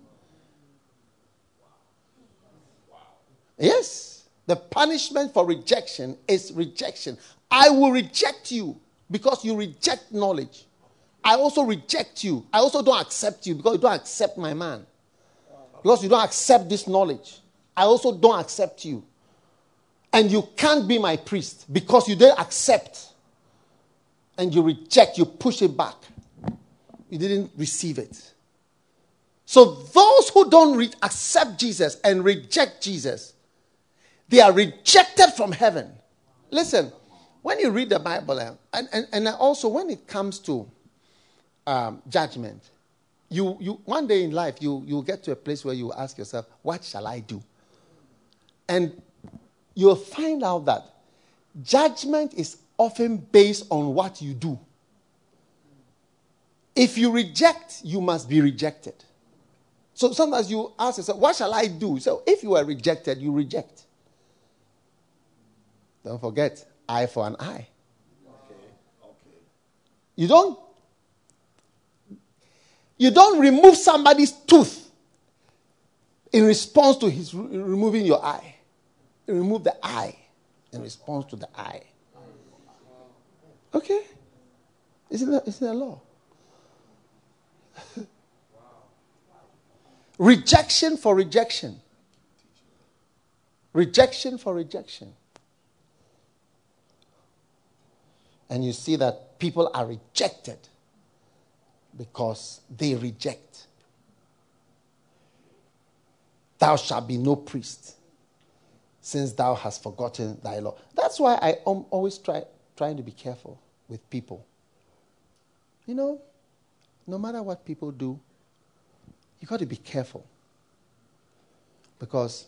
Yes. The punishment for rejection is rejection. I will reject you because you reject knowledge. I also reject you. I also don't accept you because you don't accept my man. Because you don't accept this knowledge. I also don't accept you. And you can't be my priest because you didn't accept. And you reject, you push it back. You didn't receive it. So those who don't accept Jesus and reject Jesus, they are rejected from heaven. Listen, when you read the Bible, and also when it comes to judgment, you one day in life, you get to a place where you ask yourself, what shall I do? And you'll find out that judgment is often based on what you do. If you reject, you must be rejected. So sometimes you ask yourself, what shall I do? So if you are rejected, you reject. Don't forget, eye for an eye. Okay. You don't remove somebody's tooth in response to his removing your eye. You remove the eye in response to the eye. Okay? Isn't that a law? Rejection for rejection. Rejection for rejection. And you see that people are rejected because they reject. Thou shalt be no priest, since thou hast forgotten thy law. That's why I always trying to be careful with people. You know, no matter what people do, you got to be careful. Because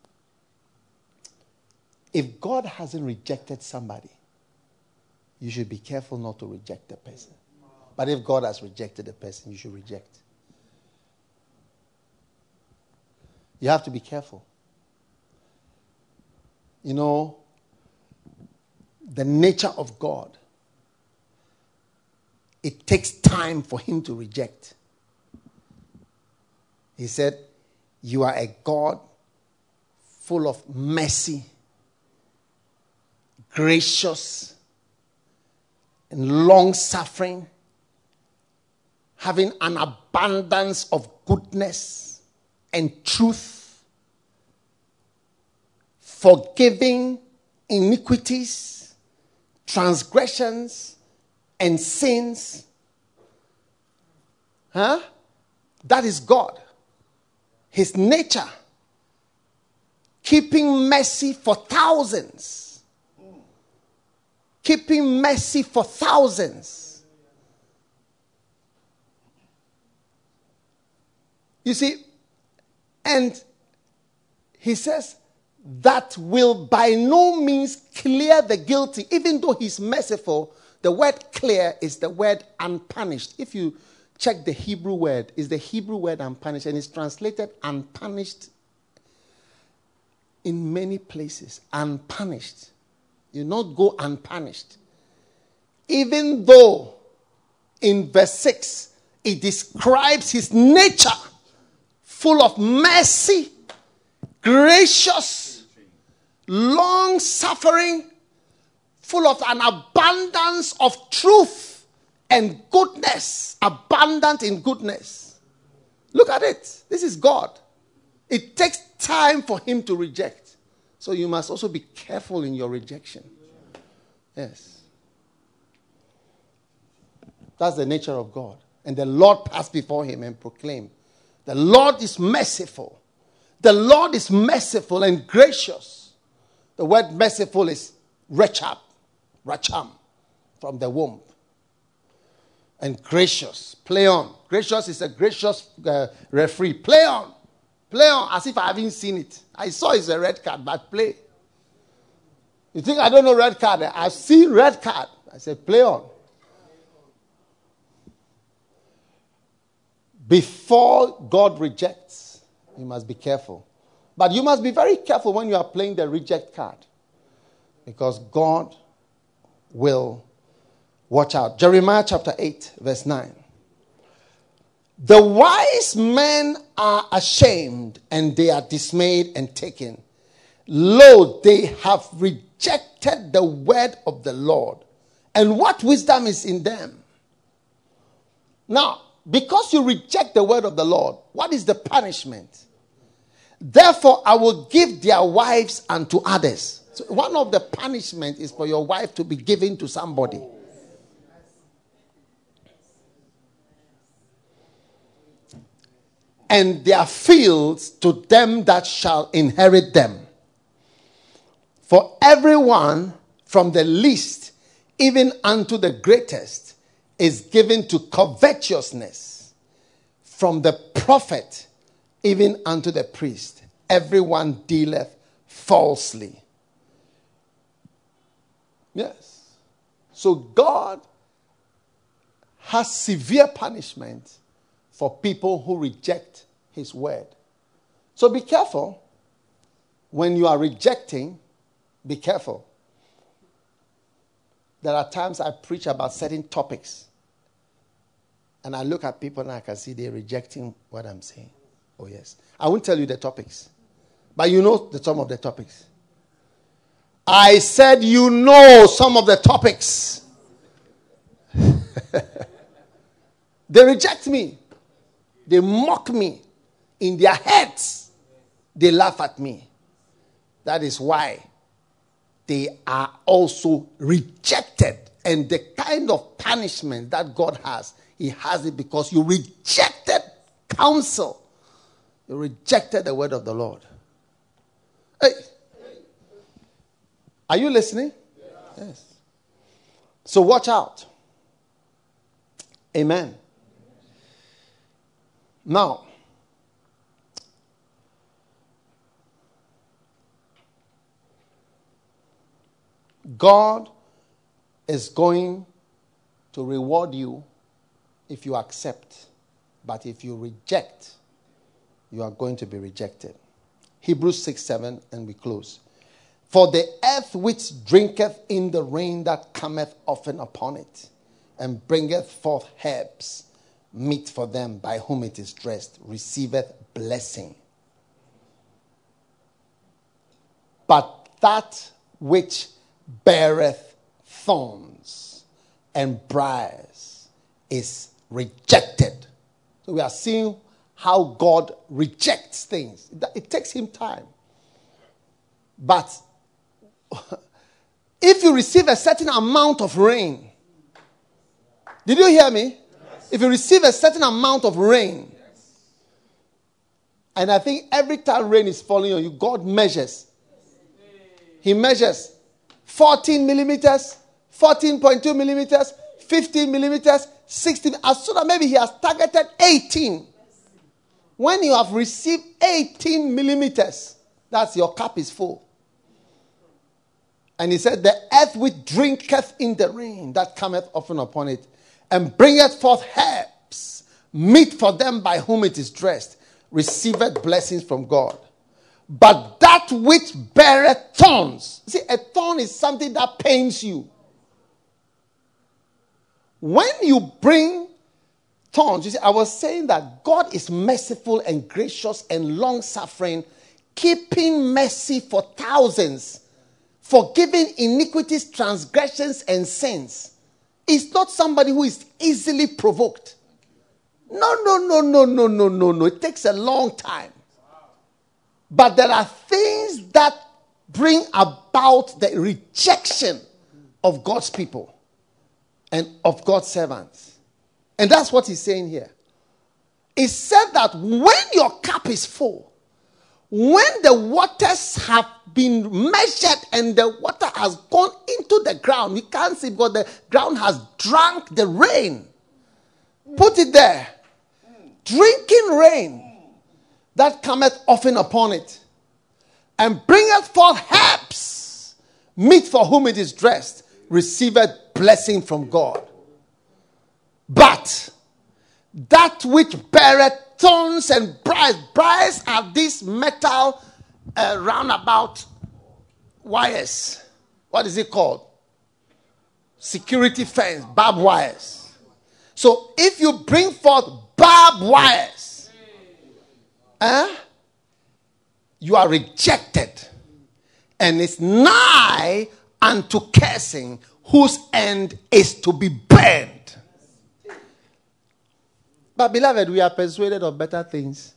if God hasn't rejected somebody, you should be careful not to reject the person. But if God has rejected the person, you should reject. You have to be careful. You know, the nature of God, it takes time for him to reject. He said, you are a God full of mercy, gracious, and long-suffering, having an abundance of goodness and truth, forgiving iniquities, transgressions, and sins. That is God. His nature. Keeping mercy for thousands. Keeping mercy for thousands. You see, and he says, that will by no means clear the guilty. Even though he's merciful, the word clear is the word unpunished. If you check the Hebrew word, it's the Hebrew word unpunished, and it's translated unpunished in many places. Unpunished. You not go unpunished. Even though in verse 6 it describes his nature full of mercy, gracious, long-suffering, full of an abundance of truth and goodness, abundant in goodness. Look at it. This is God. It takes time for him to reject. So you must also be careful in your rejection. Yes. That's the nature of God. And the Lord passed before him and proclaimed, the Lord is merciful. The Lord is merciful and gracious. The word merciful is racham, from the womb. And gracious, play on. Gracious is a gracious referee. Play on, as if I haven't seen it. I saw it's a red card, but play. You think I don't know red card? I've seen red card. I said, play on. Before God rejects, you must be careful. But you must be very careful when you are playing the reject card. Because God will watch out. Jeremiah chapter 8, verse 9. The wise men are ashamed, and they are dismayed and taken. Lo, they have rejected the word of the Lord. And what wisdom is in them? Now, because you reject the word of the Lord, what is the punishment? Therefore, I will give their wives unto others. So one of the punishments is for your wife to be given to somebody. And their fields to them that shall inherit them. For everyone from the least even unto the greatest is given to covetousness. From the prophet even unto the priest, everyone dealeth falsely. Yes. So God has severe punishment for people who reject his word. So be careful. When you are rejecting, be careful. There are times I preach about certain topics. And I look at people and I can see they're rejecting what I'm saying. Oh, yes. I won't tell you the topics. But you know some of the topics. I said you know some of the topics. They reject me. They mock me. In their heads, they laugh at me. That is why they are also rejected. And the kind of punishment that God has, He has it because you rejected counsel. You rejected the word of the Lord. Hey. Are you listening? Yes. So watch out. Amen. Now, God is going to reward you if you accept. But if you reject, you are going to be rejected. Hebrews 6:7, and we close. For the earth which drinketh in the rain that cometh often upon it, and bringeth forth herbs, meet for them by whom it is dressed, receiveth blessing. But that which beareth thorns and briars is rejected. So we are seeing how God rejects things. It takes Him time. But if you receive a certain amount of rain, did you hear me? Yes. If you receive a certain amount of rain, yes. And I think every time rain is falling on you, God measures. He measures 14 millimeters, 14.2 millimeters, 15 millimeters, 16. As soon as maybe He has targeted 18. When you have received 18 millimeters, that's your cup is full. And He said, the earth which drinketh in the rain that cometh often upon it, and bringeth forth herbs, meet for them by whom it is dressed, receiveth blessings from God. But that which beareth thorns. See, a thorn is something that pains you. When you bring thorns, you see, I was saying that God is merciful and gracious and long-suffering, keeping mercy for thousands, forgiving iniquities, transgressions, and sins. It's not somebody who is easily provoked. No. It takes a long time. But there are things that bring about the rejection of God's people and of God's servants. And that's what He's saying here. He said that when your cup is full, when the waters have been measured and the water has gone into the ground, you can't see because the ground has drunk the rain. Put it there. Drinking rain that cometh often upon it, and bringeth forth herbs, meet for whom it is dressed, receiveth blessing from God. But that which beareth thorns and briars. Briars are these metal roundabout wires. What is it called? Security fence, barbed wires. So if you bring forth barbed wires, you are rejected. And it's nigh unto cursing, whose end is to be burned. But beloved, we are persuaded of better things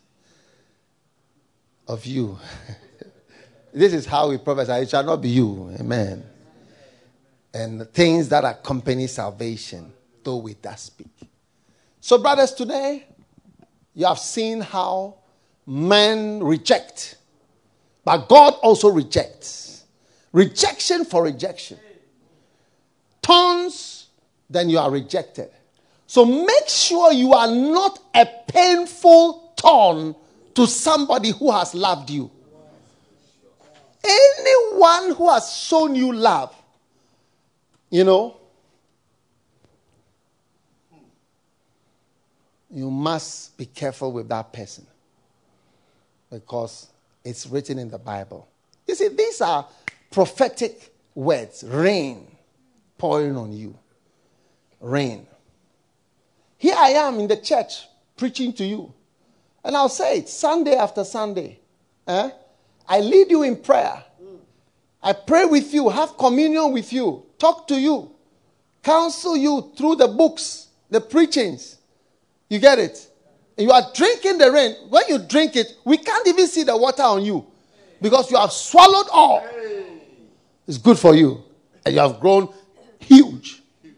of you. This is how we prophesy. It shall not be you. Amen. And things that accompany salvation, though we thus speak. So, brothers, today, you have seen how men reject. But God also rejects. Rejection for rejection. Thorns, then you are rejected. So make sure you are not a painful thorn to somebody who has loved you. Anyone who has shown you love, you must be careful with that person. Because it's written in the Bible. You see, these are prophetic words. Rain pouring on you. Rain. Here I am in the church preaching to you. And I'll say it Sunday after Sunday. I lead you in prayer. I pray with you, have communion with you, talk to you, counsel you through the books, the preachings. You get it? You are drinking the rain. When you drink it, we can't even see the water on you because you have swallowed all. It's good for you. And you have grown huge.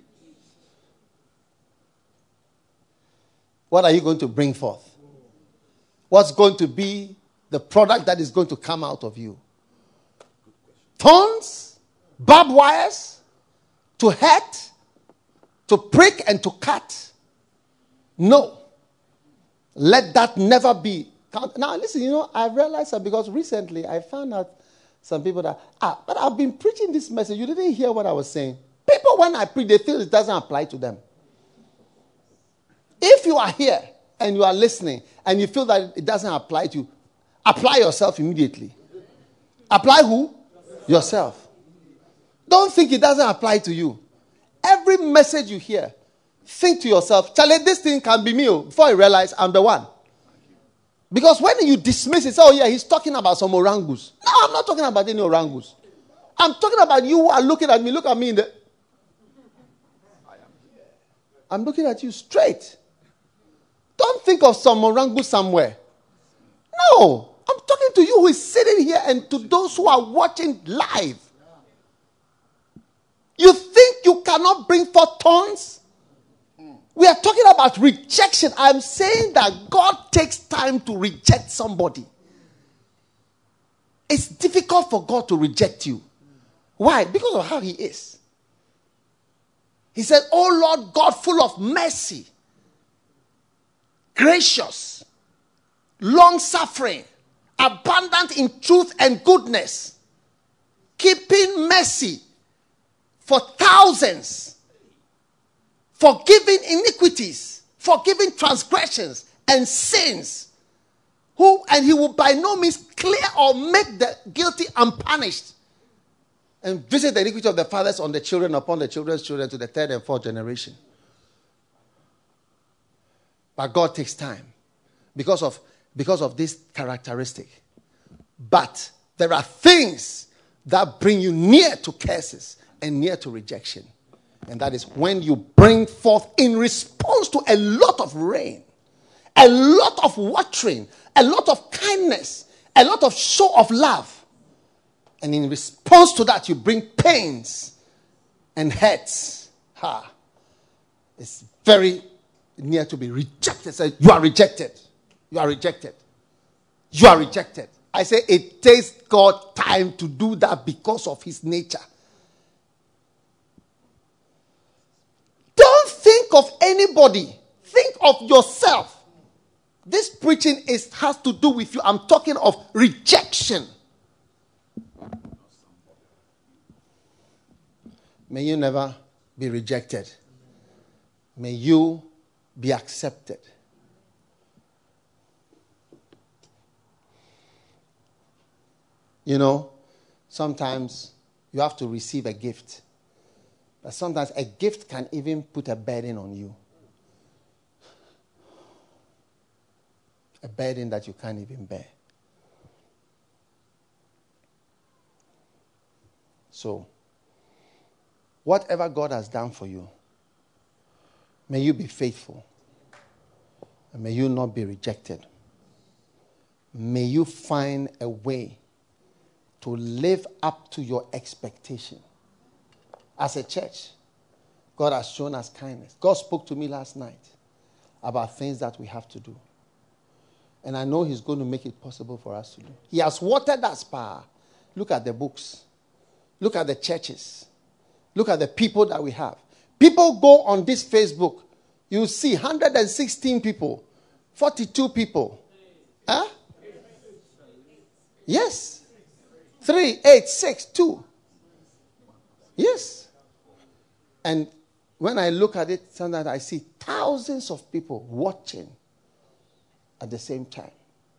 What are you going to bring forth? What's going to be the product that is going to come out of you? Thorns, barbed wires, to hurt, to prick, and to cut. No. Let that never be. Now, listen, I realized that because recently I found out some people that, but I've been preaching this message. You didn't hear what I was saying. People, when I preach, they feel it doesn't apply to them. If you are here and you are listening and you feel that it doesn't apply to you, apply yourself immediately. Apply who? Yourself. Don't think it doesn't apply to you. Every message you hear, think to yourself, Charlie, this thing can be me. Before you realize I'm the one. Because when you dismiss it, say, oh yeah, he's talking about some orangus. No, I'm not talking about any orangus. I'm talking about you who are looking at me. Look at me in the... I'm looking at you straight. Don't think of some orangus somewhere. No. I'm talking to you who is sitting here and to those who are watching live. You think you cannot bring forth thorns? We are talking about rejection. I'm saying that God takes time to reject somebody. It's difficult for God to reject you. Why? Because of how he is. He said, oh Lord God, full of mercy, gracious, long-suffering, abundant in truth and goodness, keeping mercy for thousands, forgiving iniquities, forgiving transgressions and sins, and he will by no means clear or make the guilty unpunished, and visit the iniquity of the fathers on the children, upon the children's children, to the third and fourth generation. But God takes time because of this characteristic. But there are things that bring you near to curses and near to rejection. And that is when you bring forth in response to a lot of rain, a lot of watering, a lot of kindness, a lot of show of love. And in response to that, you bring pains and hurts. It's very near to be rejected. So you are rejected. You are rejected. You are rejected. I say it takes God time to do that because of his nature. Don't think of anybody. Think of yourself. This preaching has to do with you. I'm talking of rejection. May you never be rejected. May you be accepted. Sometimes you have to receive a gift. But sometimes a gift can even put a burden on you. A burden that you can't even bear. So, whatever God has done for you, may you be faithful. And may you not be rejected. May you find a way to live up to your expectation. As a church, God has shown us kindness. God spoke to me last night about things that we have to do. And I know he's going to make it possible for us to do. He has watered us power. Look at the books. Look at the churches. Look at the people that we have. People go on this Facebook. You see 116 people, 42 people. Huh? Yes. 3, 8, 6, 2. Yes. And when I look at it, sometimes I see thousands of people watching at the same time.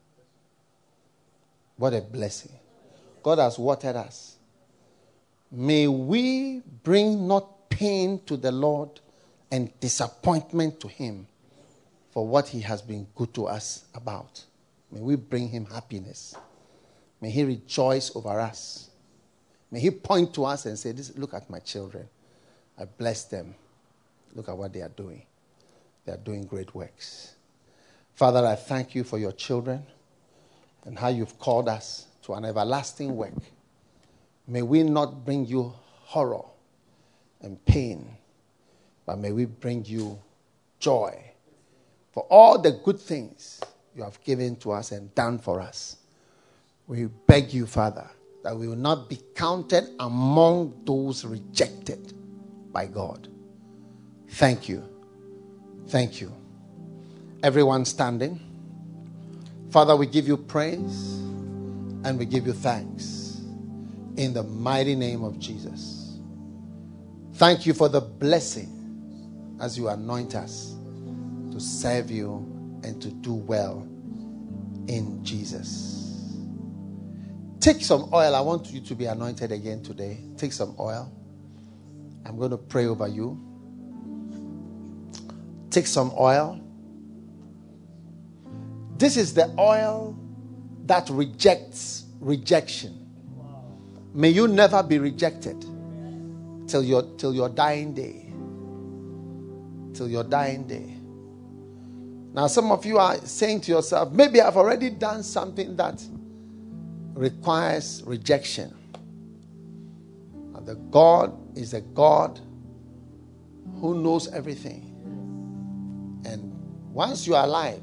What a blessing. God has watered us. May we bring not pain to the Lord and disappointment to him for what he has been good to us about. May we bring him happiness. May he rejoice over us. May he point to us and say, look at my children. I bless them. Look at what they are doing. They are doing great works. Father, I thank you for your children and how you've called us to an everlasting work. May we not bring you horror and pain, but may we bring you joy for all the good things you have given to us and done for us. We beg you, Father, that we will not be counted among those rejected by God. Thank you. Thank you. Everyone standing. Father, we give you praise and we give you thanks in the mighty name of Jesus. Thank you for the blessing as you anoint us to serve you and to do well in Jesus. Take some oil. I want you to be anointed again today. Take some oil. I'm going to pray over you. Take some oil. This is the oil that rejects rejection. May you never be rejected till your dying day. Till your dying day. Now some of you are saying to yourself, maybe I've already done something that requires rejection. And the God is a God who knows everything. And once you are alive,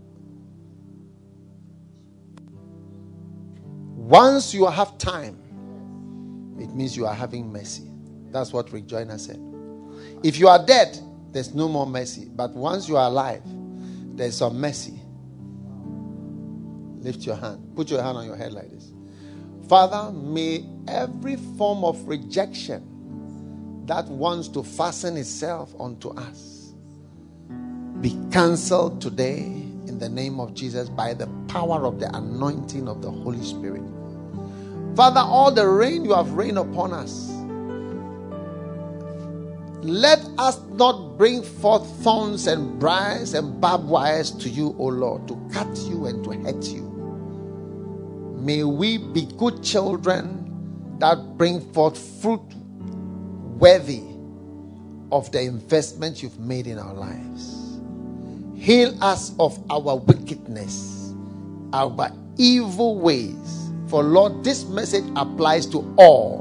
once you have time, it means you are having mercy. That's what Rick Joyner said. If you are dead, there's no more mercy. But once you are alive, there's some mercy. Lift your hand. Put your hand on your head like this. Father, may every form of rejection that wants to fasten itself onto us be cancelled today in the name of Jesus by the power of the anointing of the Holy Spirit. Father, all the rain you have rained upon us, let us not bring forth thorns and briars and barbed wires to you, O Lord, to cut you and to hurt you. May we be good children that bring forth fruit worthy of the investment you've made in our lives. Heal us of our wickedness, our evil ways. For Lord, this message applies to all.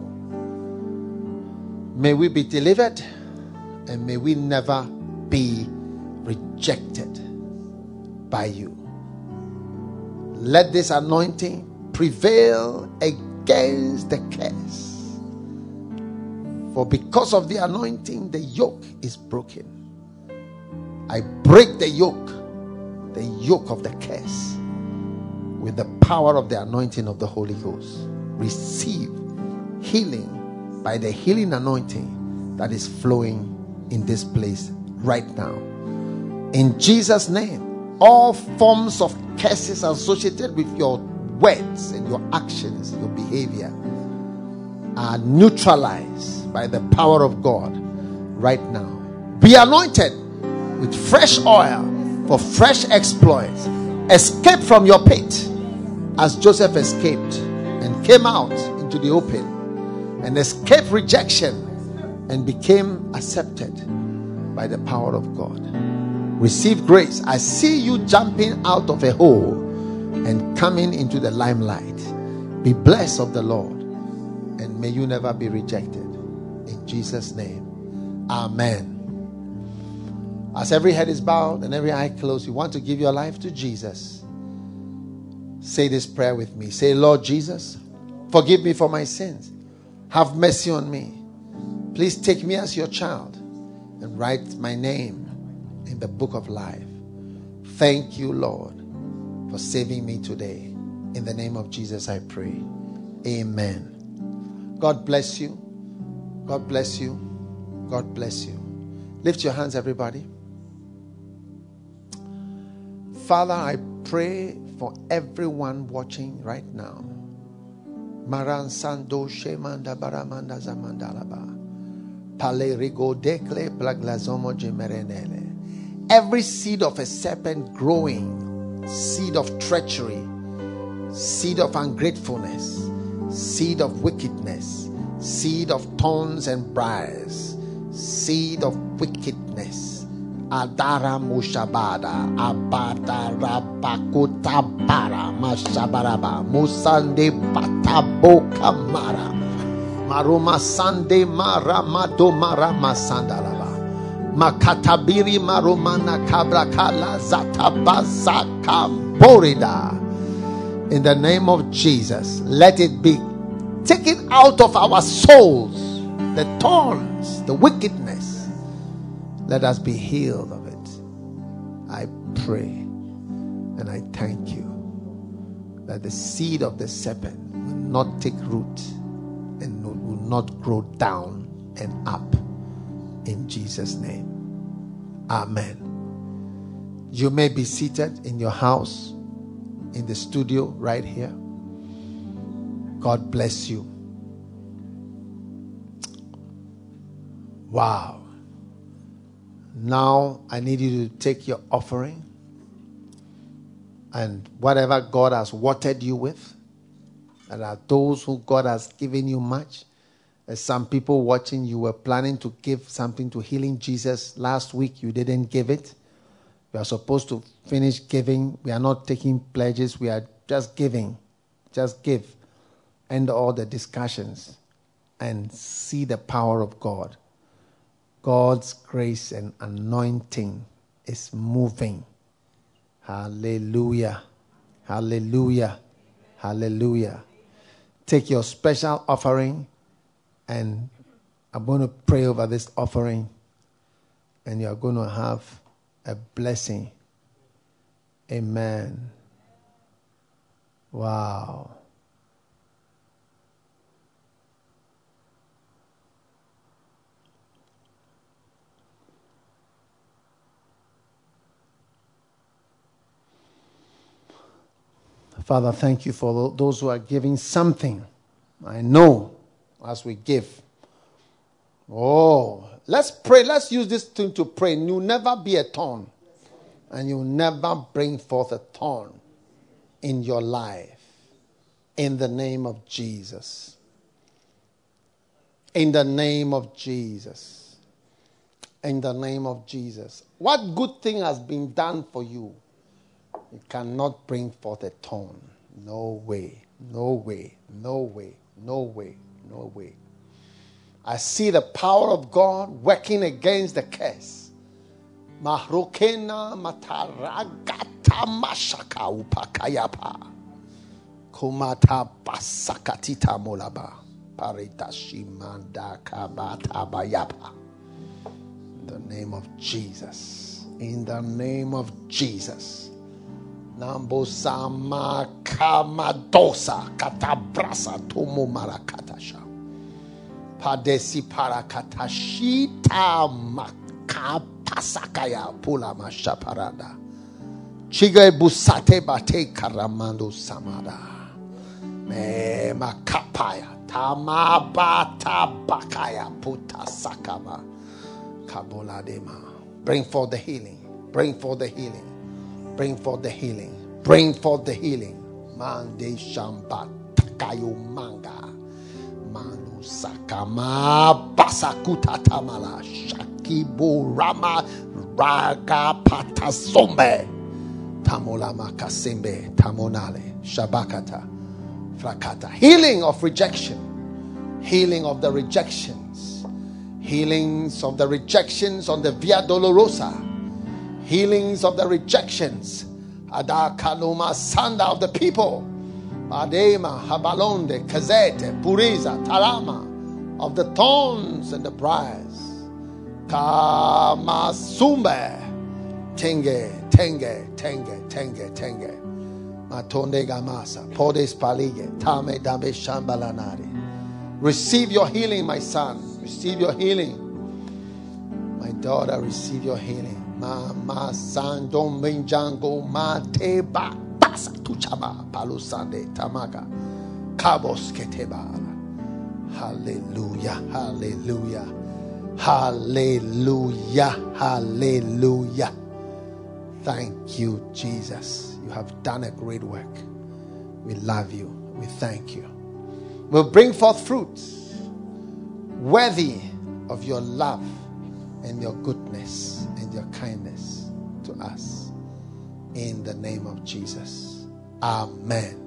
May we be delivered and may we never be rejected by you. Let this anointing prevail against the curse. For because of the anointing, the yoke is broken. I break the yoke of the curse, with the power of the anointing of the Holy Ghost. Receive healing by the healing anointing that is flowing in this place right now. In Jesus' name, all forms of curses associated with your words and your actions, your behavior, are neutralized by the power of God right now. Be anointed with fresh oil for fresh exploits. Escape from your pit as Joseph escaped and came out into the open and escaped rejection and became accepted by the power of God. Receive grace. I see you jumping out of a hole and coming into the limelight. Be blessed of the Lord, and may you never be rejected. In Jesus' name, amen. As every head is bowed and every eye closed, you want to give your life to Jesus. Say this prayer with me. Say, Lord Jesus, forgive me for my sins. Have mercy on me. Please take me as your child and write my name in the book of life. Thank you, Lord, for saving me today. In the name of Jesus, I pray. Amen. God bless you. God bless you. God bless you. Lift your hands, everybody. Father, I pray for everyone watching right now. Maran Sando Shemanda Baramanda Zamandalaba. Every seed of a serpent growing, seed of treachery, seed of ungratefulness, seed of wickedness, seed of thorns and briars, seed of wickedness. Adara mushabada, abadara bakuta bara, mashabaraba, musande batabo kamara, maruma sande maramado marama sandalaba, makatabiri marumana kabrakala zatabaza kamborida. In the name of Jesus, let it be taken out of our souls, the thorns, the wickedness. Let us be healed of it. I pray and I thank you that the seed of the serpent will not take root and will not grow down and up. In Jesus' name. Amen. You may be seated in your house, in the studio right here. God bless you. Wow. Now I need you to take your offering and whatever God has watered you with. There are those who God has given you much. There's some people watching, you were planning to give something to Healing Jesus last week. You didn't give it. We are supposed to finish giving. We are not taking pledges. We are just giving. Just give. End all the discussions and see the power of God. God's grace and anointing is moving. Hallelujah. Hallelujah. Hallelujah. Take your special offering and I'm going to pray over this offering and you're going to have a blessing. Amen. Wow. Father, thank you for those who are giving something. I know as we give. Oh, let's pray. Let's use this thing to pray. You'll never be a thorn. And you'll never bring forth a thorn in your life. In the name of Jesus. In the name of Jesus. In the name of Jesus. What good thing has been done for you? It cannot bring forth a thorn. No way. No way. No way. No way. No way. I see the power of God working against the curse. Mahrokena mataragata mashaka upakayapa. Kumata basakatita molaba. Parita shimanda kabata bayapa. In the name of Jesus. In the name of Jesus. Nambo sama kamadosa katabrasa tumu marakatasha. Padesi parakatashita makapasakaya pula mashaparada. Chiga busate bate karamando samada. Me makapaya tamabata bakaya puta sakama kaboladema. Bring forth the healing. Bring forth the healing. Bring forth the healing. Bring forth the healing. Mande shamba takayo manga. Manu sakama basakuta tamala. Shakibu rama raga patasombe. Tamola makasembe. Tamonale. Shabakata. Frakata. Healing of rejection. Healing of the rejections. Healings of the rejections on the Via Dolorosa. Healings of the rejections. Adakaluma Sanda of the people. Adema, Habalonde, Kazete, Puriza, Tarama. Of the thorns and the briars. Kamasumbe. Tenge, Tenge, Tenge, Tenge, Tenge. Matonde Gamasa. Podes Palige. Tame Dabe Shambalanari. Receive your healing, my son. Receive your healing. My daughter, receive your healing. Mama Sandom Benjango Mateba Pasa Tuchaba Palusande Tamaka Kabos Keteba. Hallelujah, hallelujah, Hallelujah. Hallelujah. Thank you, Jesus. You have done a great work. We love you. We thank you. We'll bring forth fruits worthy of your love and your goodness and your kindness to us. In the name of Jesus. Amen.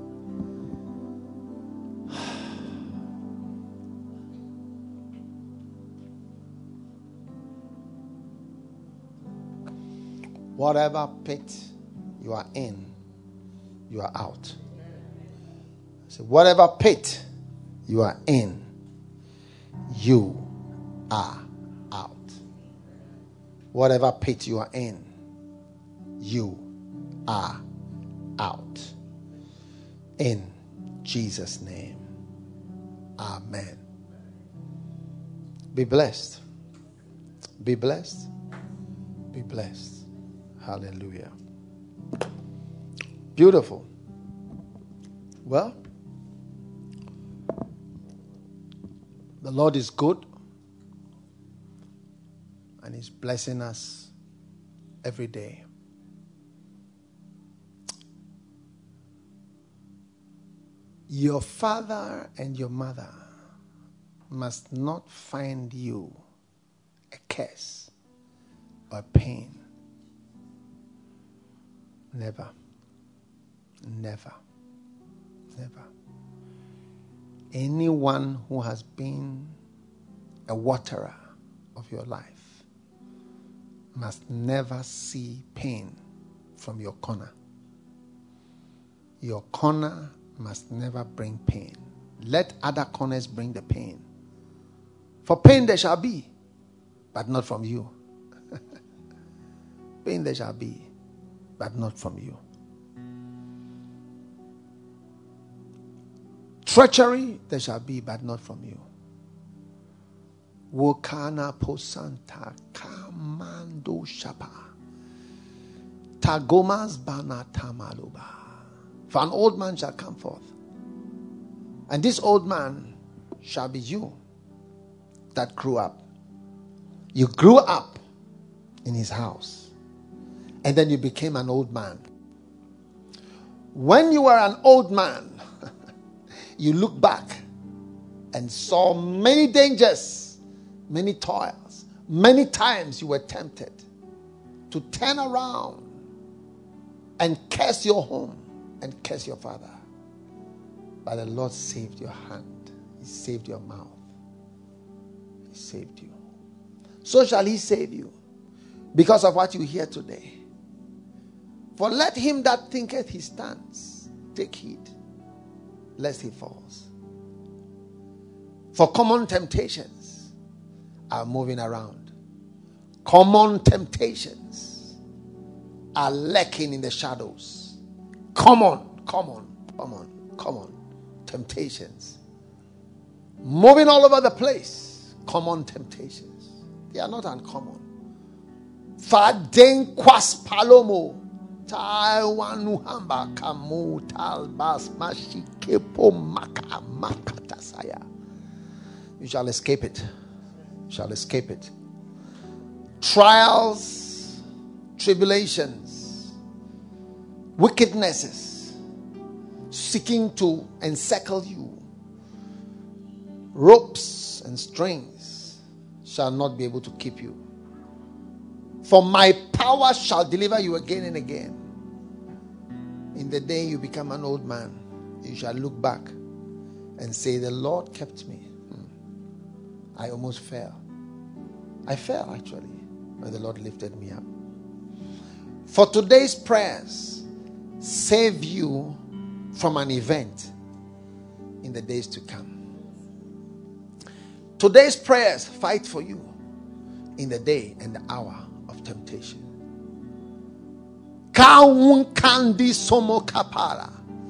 Whatever pit you are in, you are out. So whatever pit you are in, you are out. Whatever pit you are in, you are out. In Jesus' name. Amen. Be blessed. Be blessed. Be blessed. Hallelujah. Beautiful. Well, the Lord is good and He's blessing us every day. Your father and your mother must not find you a curse or pain. Never. Never. Never. Anyone who has been a waterer of your life must never see pain from your corner. Your corner must never bring pain. Let other corners bring the pain. For pain there shall be, but not from you. Pain there shall be, but not from you. Treachery there shall be, but not from you. Wokana posanta kamando shapa. Tagomas bana tamaluba. For an old man shall come forth, and this old man shall be you that grew up. You grew up in his house. And then you became an old man. When you were an old man, you look back and saw many dangers, many toils. Many times you were tempted to turn around and curse your home and curse your father. But the Lord saved your hand. He saved your mouth. He saved you. So shall He save you because of what you hear today. For let him that thinketh he stands take heed, lest he falls. For common temptations are moving around. Common temptations are lurking in the shadows. Common temptations. Moving all over the place. Common temptations. They are not uncommon. Faden kwas palomo. Taiwanuhamba kamu talbas mashikepo maka makatasaya. You shall escape it. You shall escape it. Trials, tribulations, wickednesses seeking to encircle you, ropes and strings shall not be able to keep you. For my power shall deliver you again and again. In the day you become an old man, you shall look back and say, the Lord kept me. I almost fell. I fell actually, but the Lord lifted me up. For today's prayers save you from an event in the days to come. Today's prayers fight for you in the day and the hour of temptation. Kaun kandi somo kapara.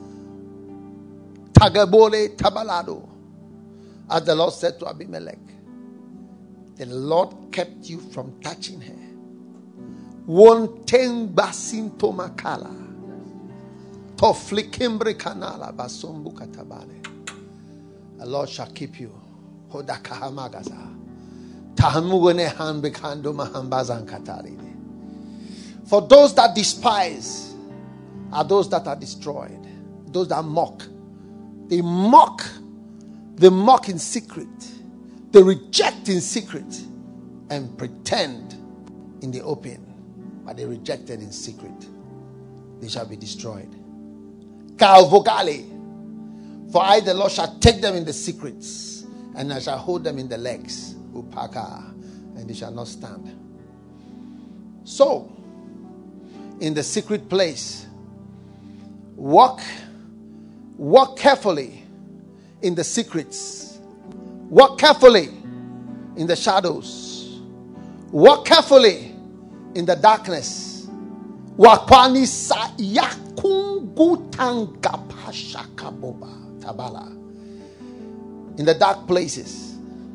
Tagabole tabalado. As the Lord said to Abimelech, the Lord kept you from touching her. Wonteng basinto makala. Toflikimbre kanala basombu katabale. The Lord shall keep you. Hodakahamagaza. For those that despise are those that are destroyed. Those that mock. They mock. They mock in secret. They reject in secret and pretend in the open. But they rejected in secret. They shall be destroyed. Kalvogale. For I, the Lord, shall take them in the secrets, and I shall hold them in the legs. Upaka. And they shall not stand. So, in the secret place, walk carefully in the secrets. Walk carefully in the shadows. Walk carefully in the darkness. Wakwani sa yakungu tangapashakaboba tabala. In the dark places.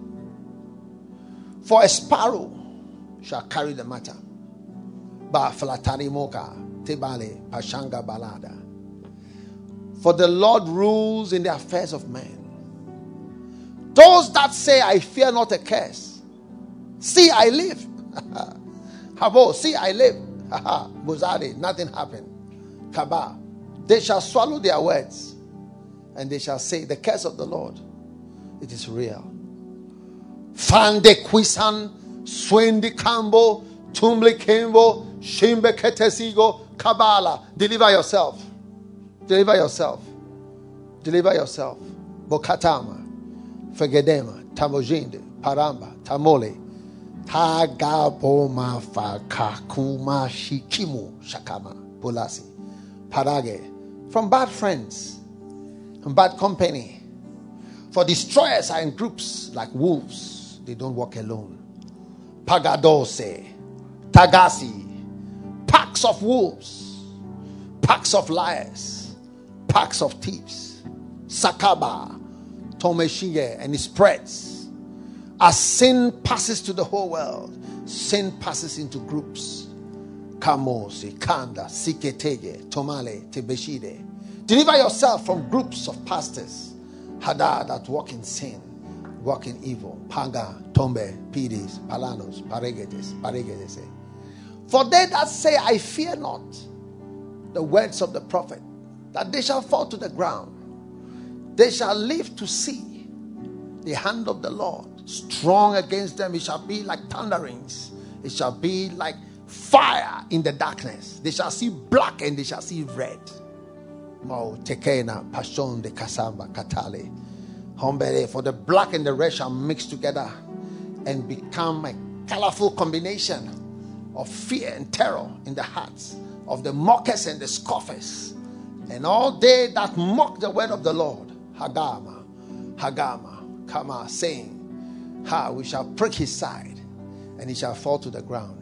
For a sparrow shall carry the matter. Ba flatari moka tebale pashanga balada. For the Lord rules in the affairs of men. Those that say, I fear not a curse. See, I live. Habo, see, I live. Buzari, nothing happened. Kaba, they shall swallow their words. And they shall say, the curse of the Lord, it is real. Fande Kwisan, Swendi Kambo, Tumli Kimbo, Shimbe Ketesigo, Kabala. Deliver yourself. Deliver yourself. Deliver yourself. Bokatama, Fegedema, Tamojinde, Paramba, Tamole, Tagaboma Fakakuma Shikimu, Shakama, Pulasi, Parage. From bad friends and bad company. For destroyers are in groups like wolves. They don't walk alone. Pagadose, Tagasi, packs of wolves, packs of liars, packs of thieves. Sakaba, Tomeshige, and it spreads. As sin passes to the whole world, sin passes into groups. Kamosi, Kanda, Siketege, Tomale, Tebeshide. Deliver yourself from groups of pastors, Hada, that walk in sin, walk in evil. Panga, Tombe, Pidis, Palanos, Paregedes. For they that say, I fear not, the words of the prophet, that they shall fall to the ground. They shall live to see the hand of the Lord strong against them. It shall be like thunderings. It shall be like fire in the darkness. They shall see black and they shall see red. Mo tekena passion de kasamba katale. Hombere, for the black and the red shall mix together and become a colorful combination of fear and terror in the hearts of the mockers and the scoffers. And all they that mock the word of the Lord, Hagama, Kama, saying, we shall prick his side and he shall fall to the ground.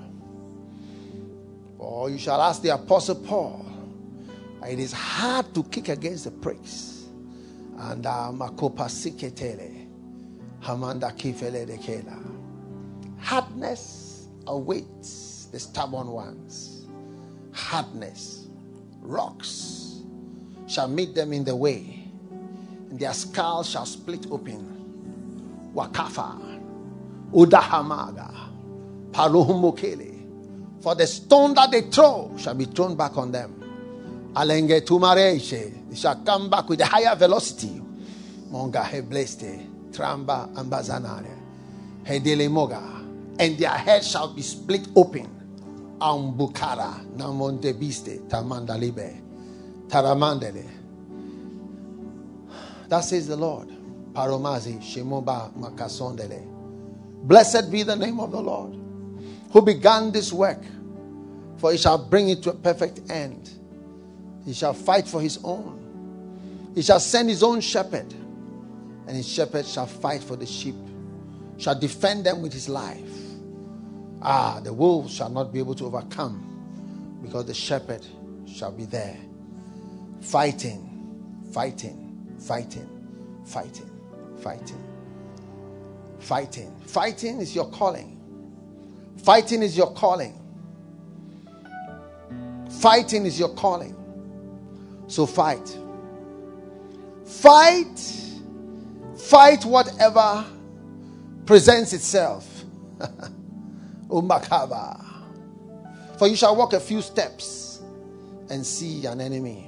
Or you shall ask the Apostle Paul, it is hard to kick against the pricks. And Makopa Siketele, Hamanda Kifele de Kela. Hardness awaits the stubborn ones. Hardness, rocks shall meet them in the way, and their skulls shall split open. Wakafa, Udahamaga, Paluhumokele. For the stone that they throw shall be thrown back on them. Alenge tumareche, they shall come back with a higher velocity. Monga hebleste, tramba ambazanare, hedele moga, and their head shall be split open. Ambukara, namonte biste, tamandalibe, taramandele. That says the Lord. Paromazi, shemoba makasondele. Blessed be the name of the Lord, who began this work, for he shall bring it to a perfect end. He shall fight for his own. He shall send his own shepherd, and his shepherd shall fight for the sheep, shall defend them with his life. The wolves shall not be able to overcome, because the shepherd shall be there. Fighting. Fighting is your calling. Fighting is your calling. Fighting is your calling. So fight. Fight whatever presents itself Umakaba. For you shall walk a few steps and see an enemy.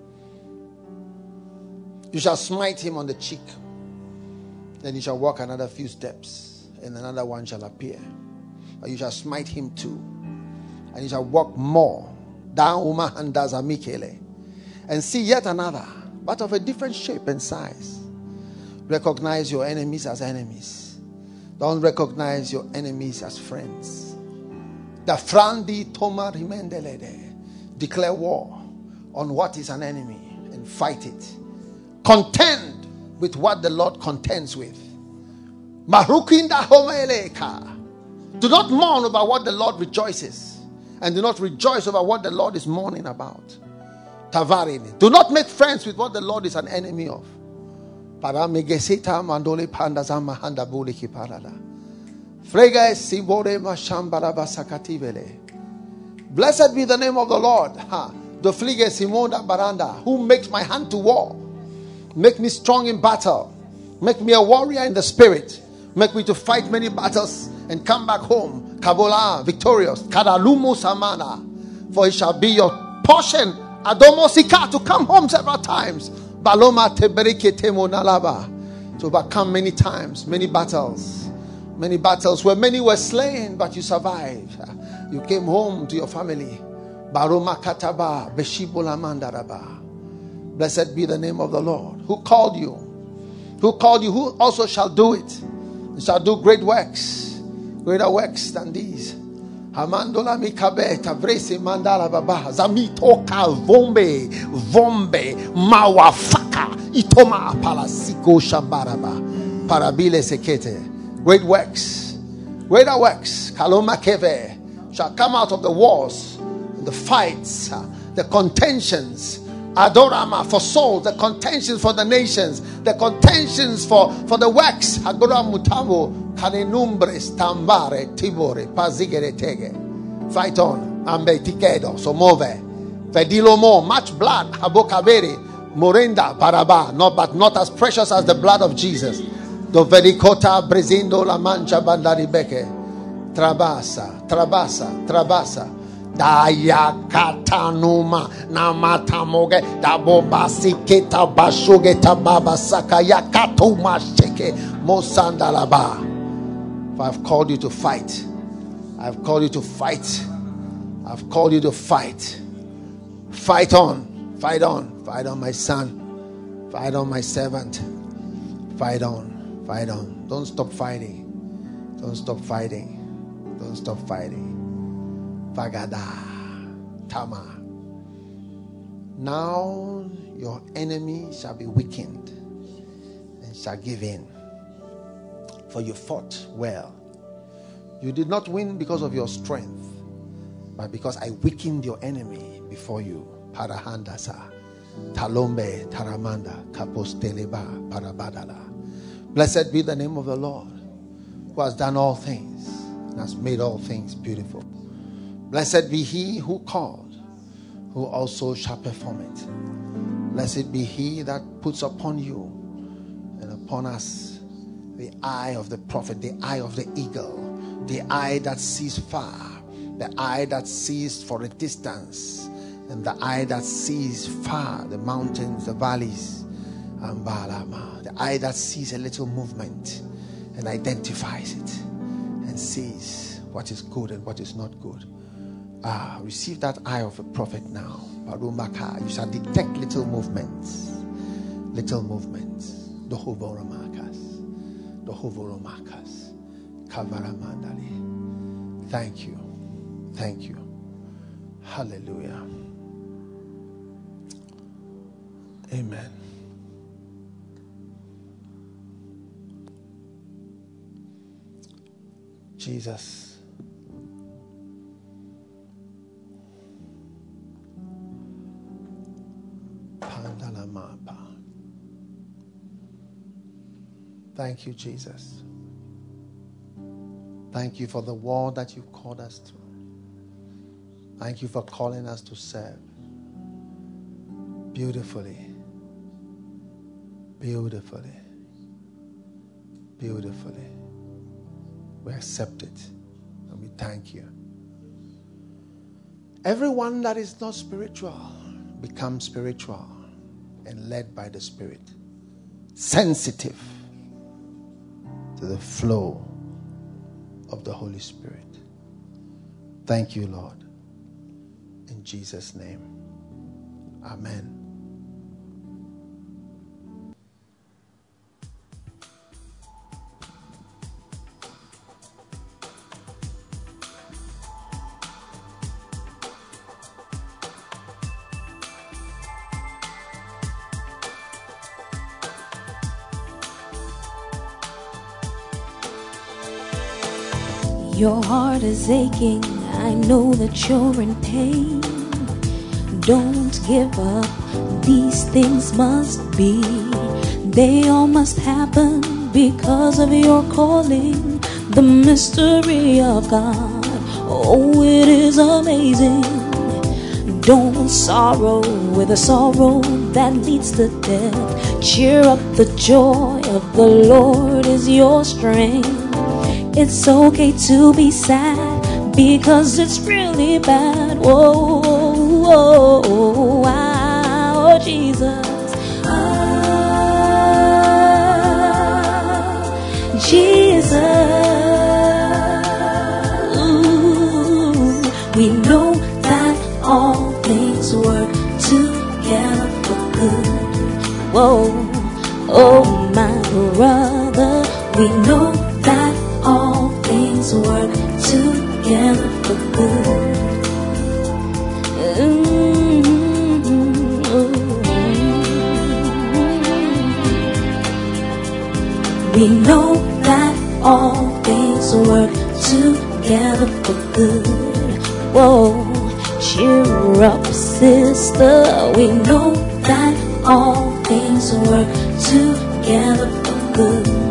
You shall smite him on the cheek. Then you shall walk another few steps, and another one shall appear. But you shall smite him too. And you shall walk more down Umahandaza Mikele, and see yet another, but of a different shape and size. Recognize your enemies as enemies. Don't recognize your enemies as friends. The Frandi Toma Rimendelede. Declare war on what is an enemy and fight it. Contend with what the Lord contends with. Marukinda Homeleka. Do not mourn about what the Lord rejoices, and do not rejoice over what the Lord is mourning about. Tavarini. Do not make friends with what the Lord is an enemy of. Paramegesita mandole pandazama handabuli kiparada. Frega sibore mashambaraba sakativele. Blessed be the name of the Lord. The flige simonda baranda, who makes my hand to war. Make me strong in battle. Make me a warrior in the spirit. Make me to fight many battles and come back home Kabola victorious. Kadalumo samana. For it shall be your portion Adomosika to come home several times. Baloma teberike temo nalaba. To overcome many times, many battles where many were slain, but you survived. You came home to your family. Baroma kataba beshibola mandaraba. Blessed be the name of the Lord, who called you, who also shall do it. He shall do great works, greater works than these. Hamandola mikabe tavrese mandala baba zamitoka vombe mawafaka itoma palasiko shambaraba parabile sekete. Great works, greater works, kaloma keve, shall come out of the wars, the fights, the contentions, adorama for souls, the contentions for the nations, the contentions for the works, agora mutamo kanenumbres tambare tibore pazigere tege. Fight on, ambe tikedo somove vedilo mo, much blood habokabere morenda paraba, not as precious as the blood of Jesus. Do velicota brezindo la mancha bandaribeke trabasa daya katanuma namatamoge dabobasi keta bashuge tababa sakaya katuma sheke mosandalaba. I've called you to fight. I've called you to fight. I've called you to fight. Fight on. Fight on. Fight on, my son. Fight on, my servant. Fight on. Fight on. Don't stop fighting. Don't stop fighting. Don't stop fighting. Vagada. Tama. Now your enemy shall be weakened and shall give in. For you fought well. You did not win because of your strength, but because I weakened your enemy before you. Parahandasa. Talombe taramanda kaposteleba parabadala. Blessed be the name of the Lord, who has done all things and has made all things beautiful. Blessed be he who called, who also shall perform it. Blessed be he that puts upon you and upon us the eye of the prophet, the eye of the eagle, the eye that sees far, the eye that sees for a distance, and the eye that sees far, the mountains, the valleys, and Balama, the eye that sees a little movement and identifies it and sees what is good and what is not good. Receive that eye of a prophet now. Parumaka, you shall detect little movements. Little movements. Dohovoromakas. Dohovoromakas. Kavaramandali. Thank you. Thank you. Hallelujah. Amen. Jesus. Pandalamapa. Thank you, Jesus. Thank you for the war that you've called us to. Thank you for calling us to serve. Beautifully. Beautifully. Beautifully. We accept it and we thank you. Everyone that is not spiritual becomes spiritual and led by the Spirit, sensitive to the flow of the Holy Spirit. Thank you, Lord. In Jesus' name, amen. Your heart is aching, I know that you're in pain. Don't give up, these things must be. They all must happen because of your calling. The mystery of God, oh, it is amazing. Don't sorrow with a sorrow that leads to death. Cheer up, the joy of the Lord is your strength. It's okay to be sad because it's really bad. Whoa, whoa, whoa, wow, Jesus. Jesus. Ooh, we know that all things work together for good. Whoa, oh my brother, we know that all things work together for good. We know that all things work together for good. Whoa, cheer up, sister. We know that all things work together for good.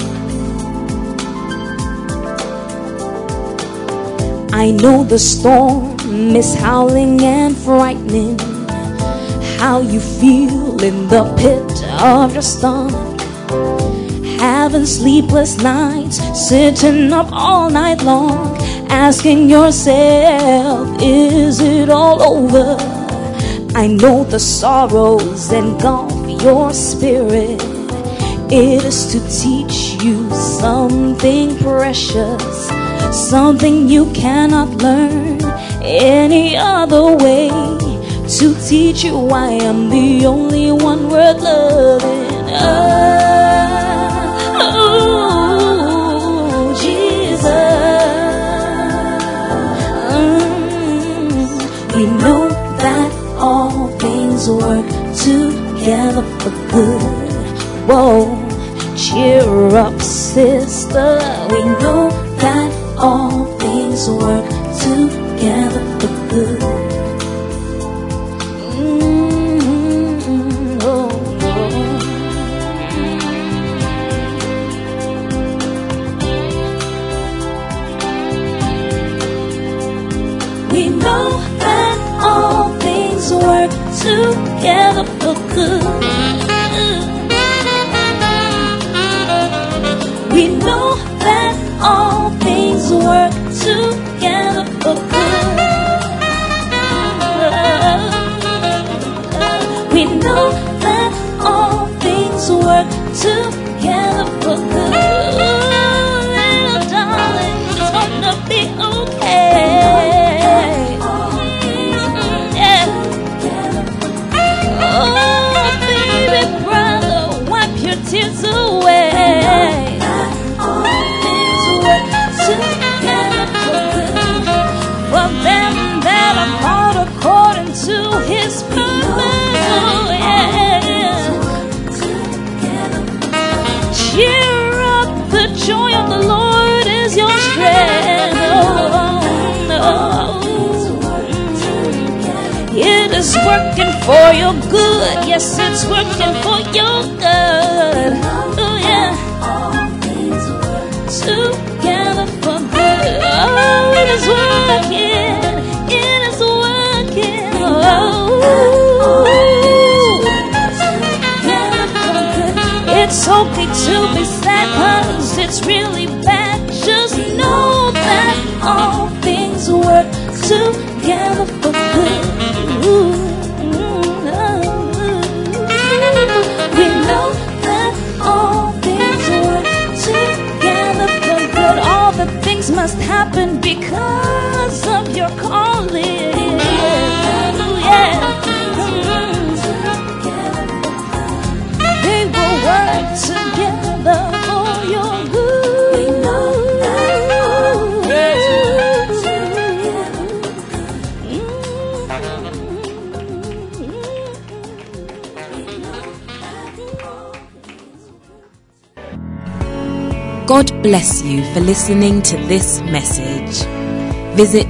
I know the storm is howling and frightening. How you feel in the pit of your stomach. Having sleepless nights, sitting up all night long, asking yourself, is it all over? I know the sorrows engulf your spirit. It is to teach you something precious, something you cannot learn any other way. To teach you I am the only one worth loving. Oh, Jesus. We know that all things work together for good. Whoa, cheer up, sister. We know that all things work together for good. We know that all things work together for good. We know that all things work together for good. We know that all things work together for good. Little darling, it's gonna be okay. Yeah. Oh, baby brother, wipe your tears away. For them that are called according to His purpose, oh yeah. Cheer up, the joy of the Lord is your strength. It is working for your good. Yes, it's working for your good. Oh yeah. Together for good. Oh, it is working. It is working. Oh, it's okay to be sad, 'cause it's really bad. Just together for good. We know that all things work together for good. All the things must happen because of your calling. They will work together for your good. We know that all things work together. God bless you for listening to this message. Visit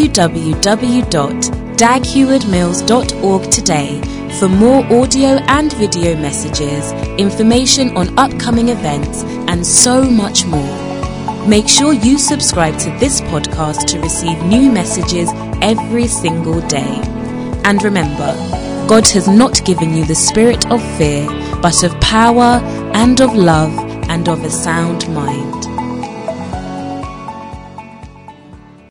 www.daghewardmills.org today for more audio and video messages, information on upcoming events, and so much more. Make sure you subscribe to this podcast to receive new messages every single day. And remember, God has not given you the spirit of fear, but of power and of love and of a sound mind.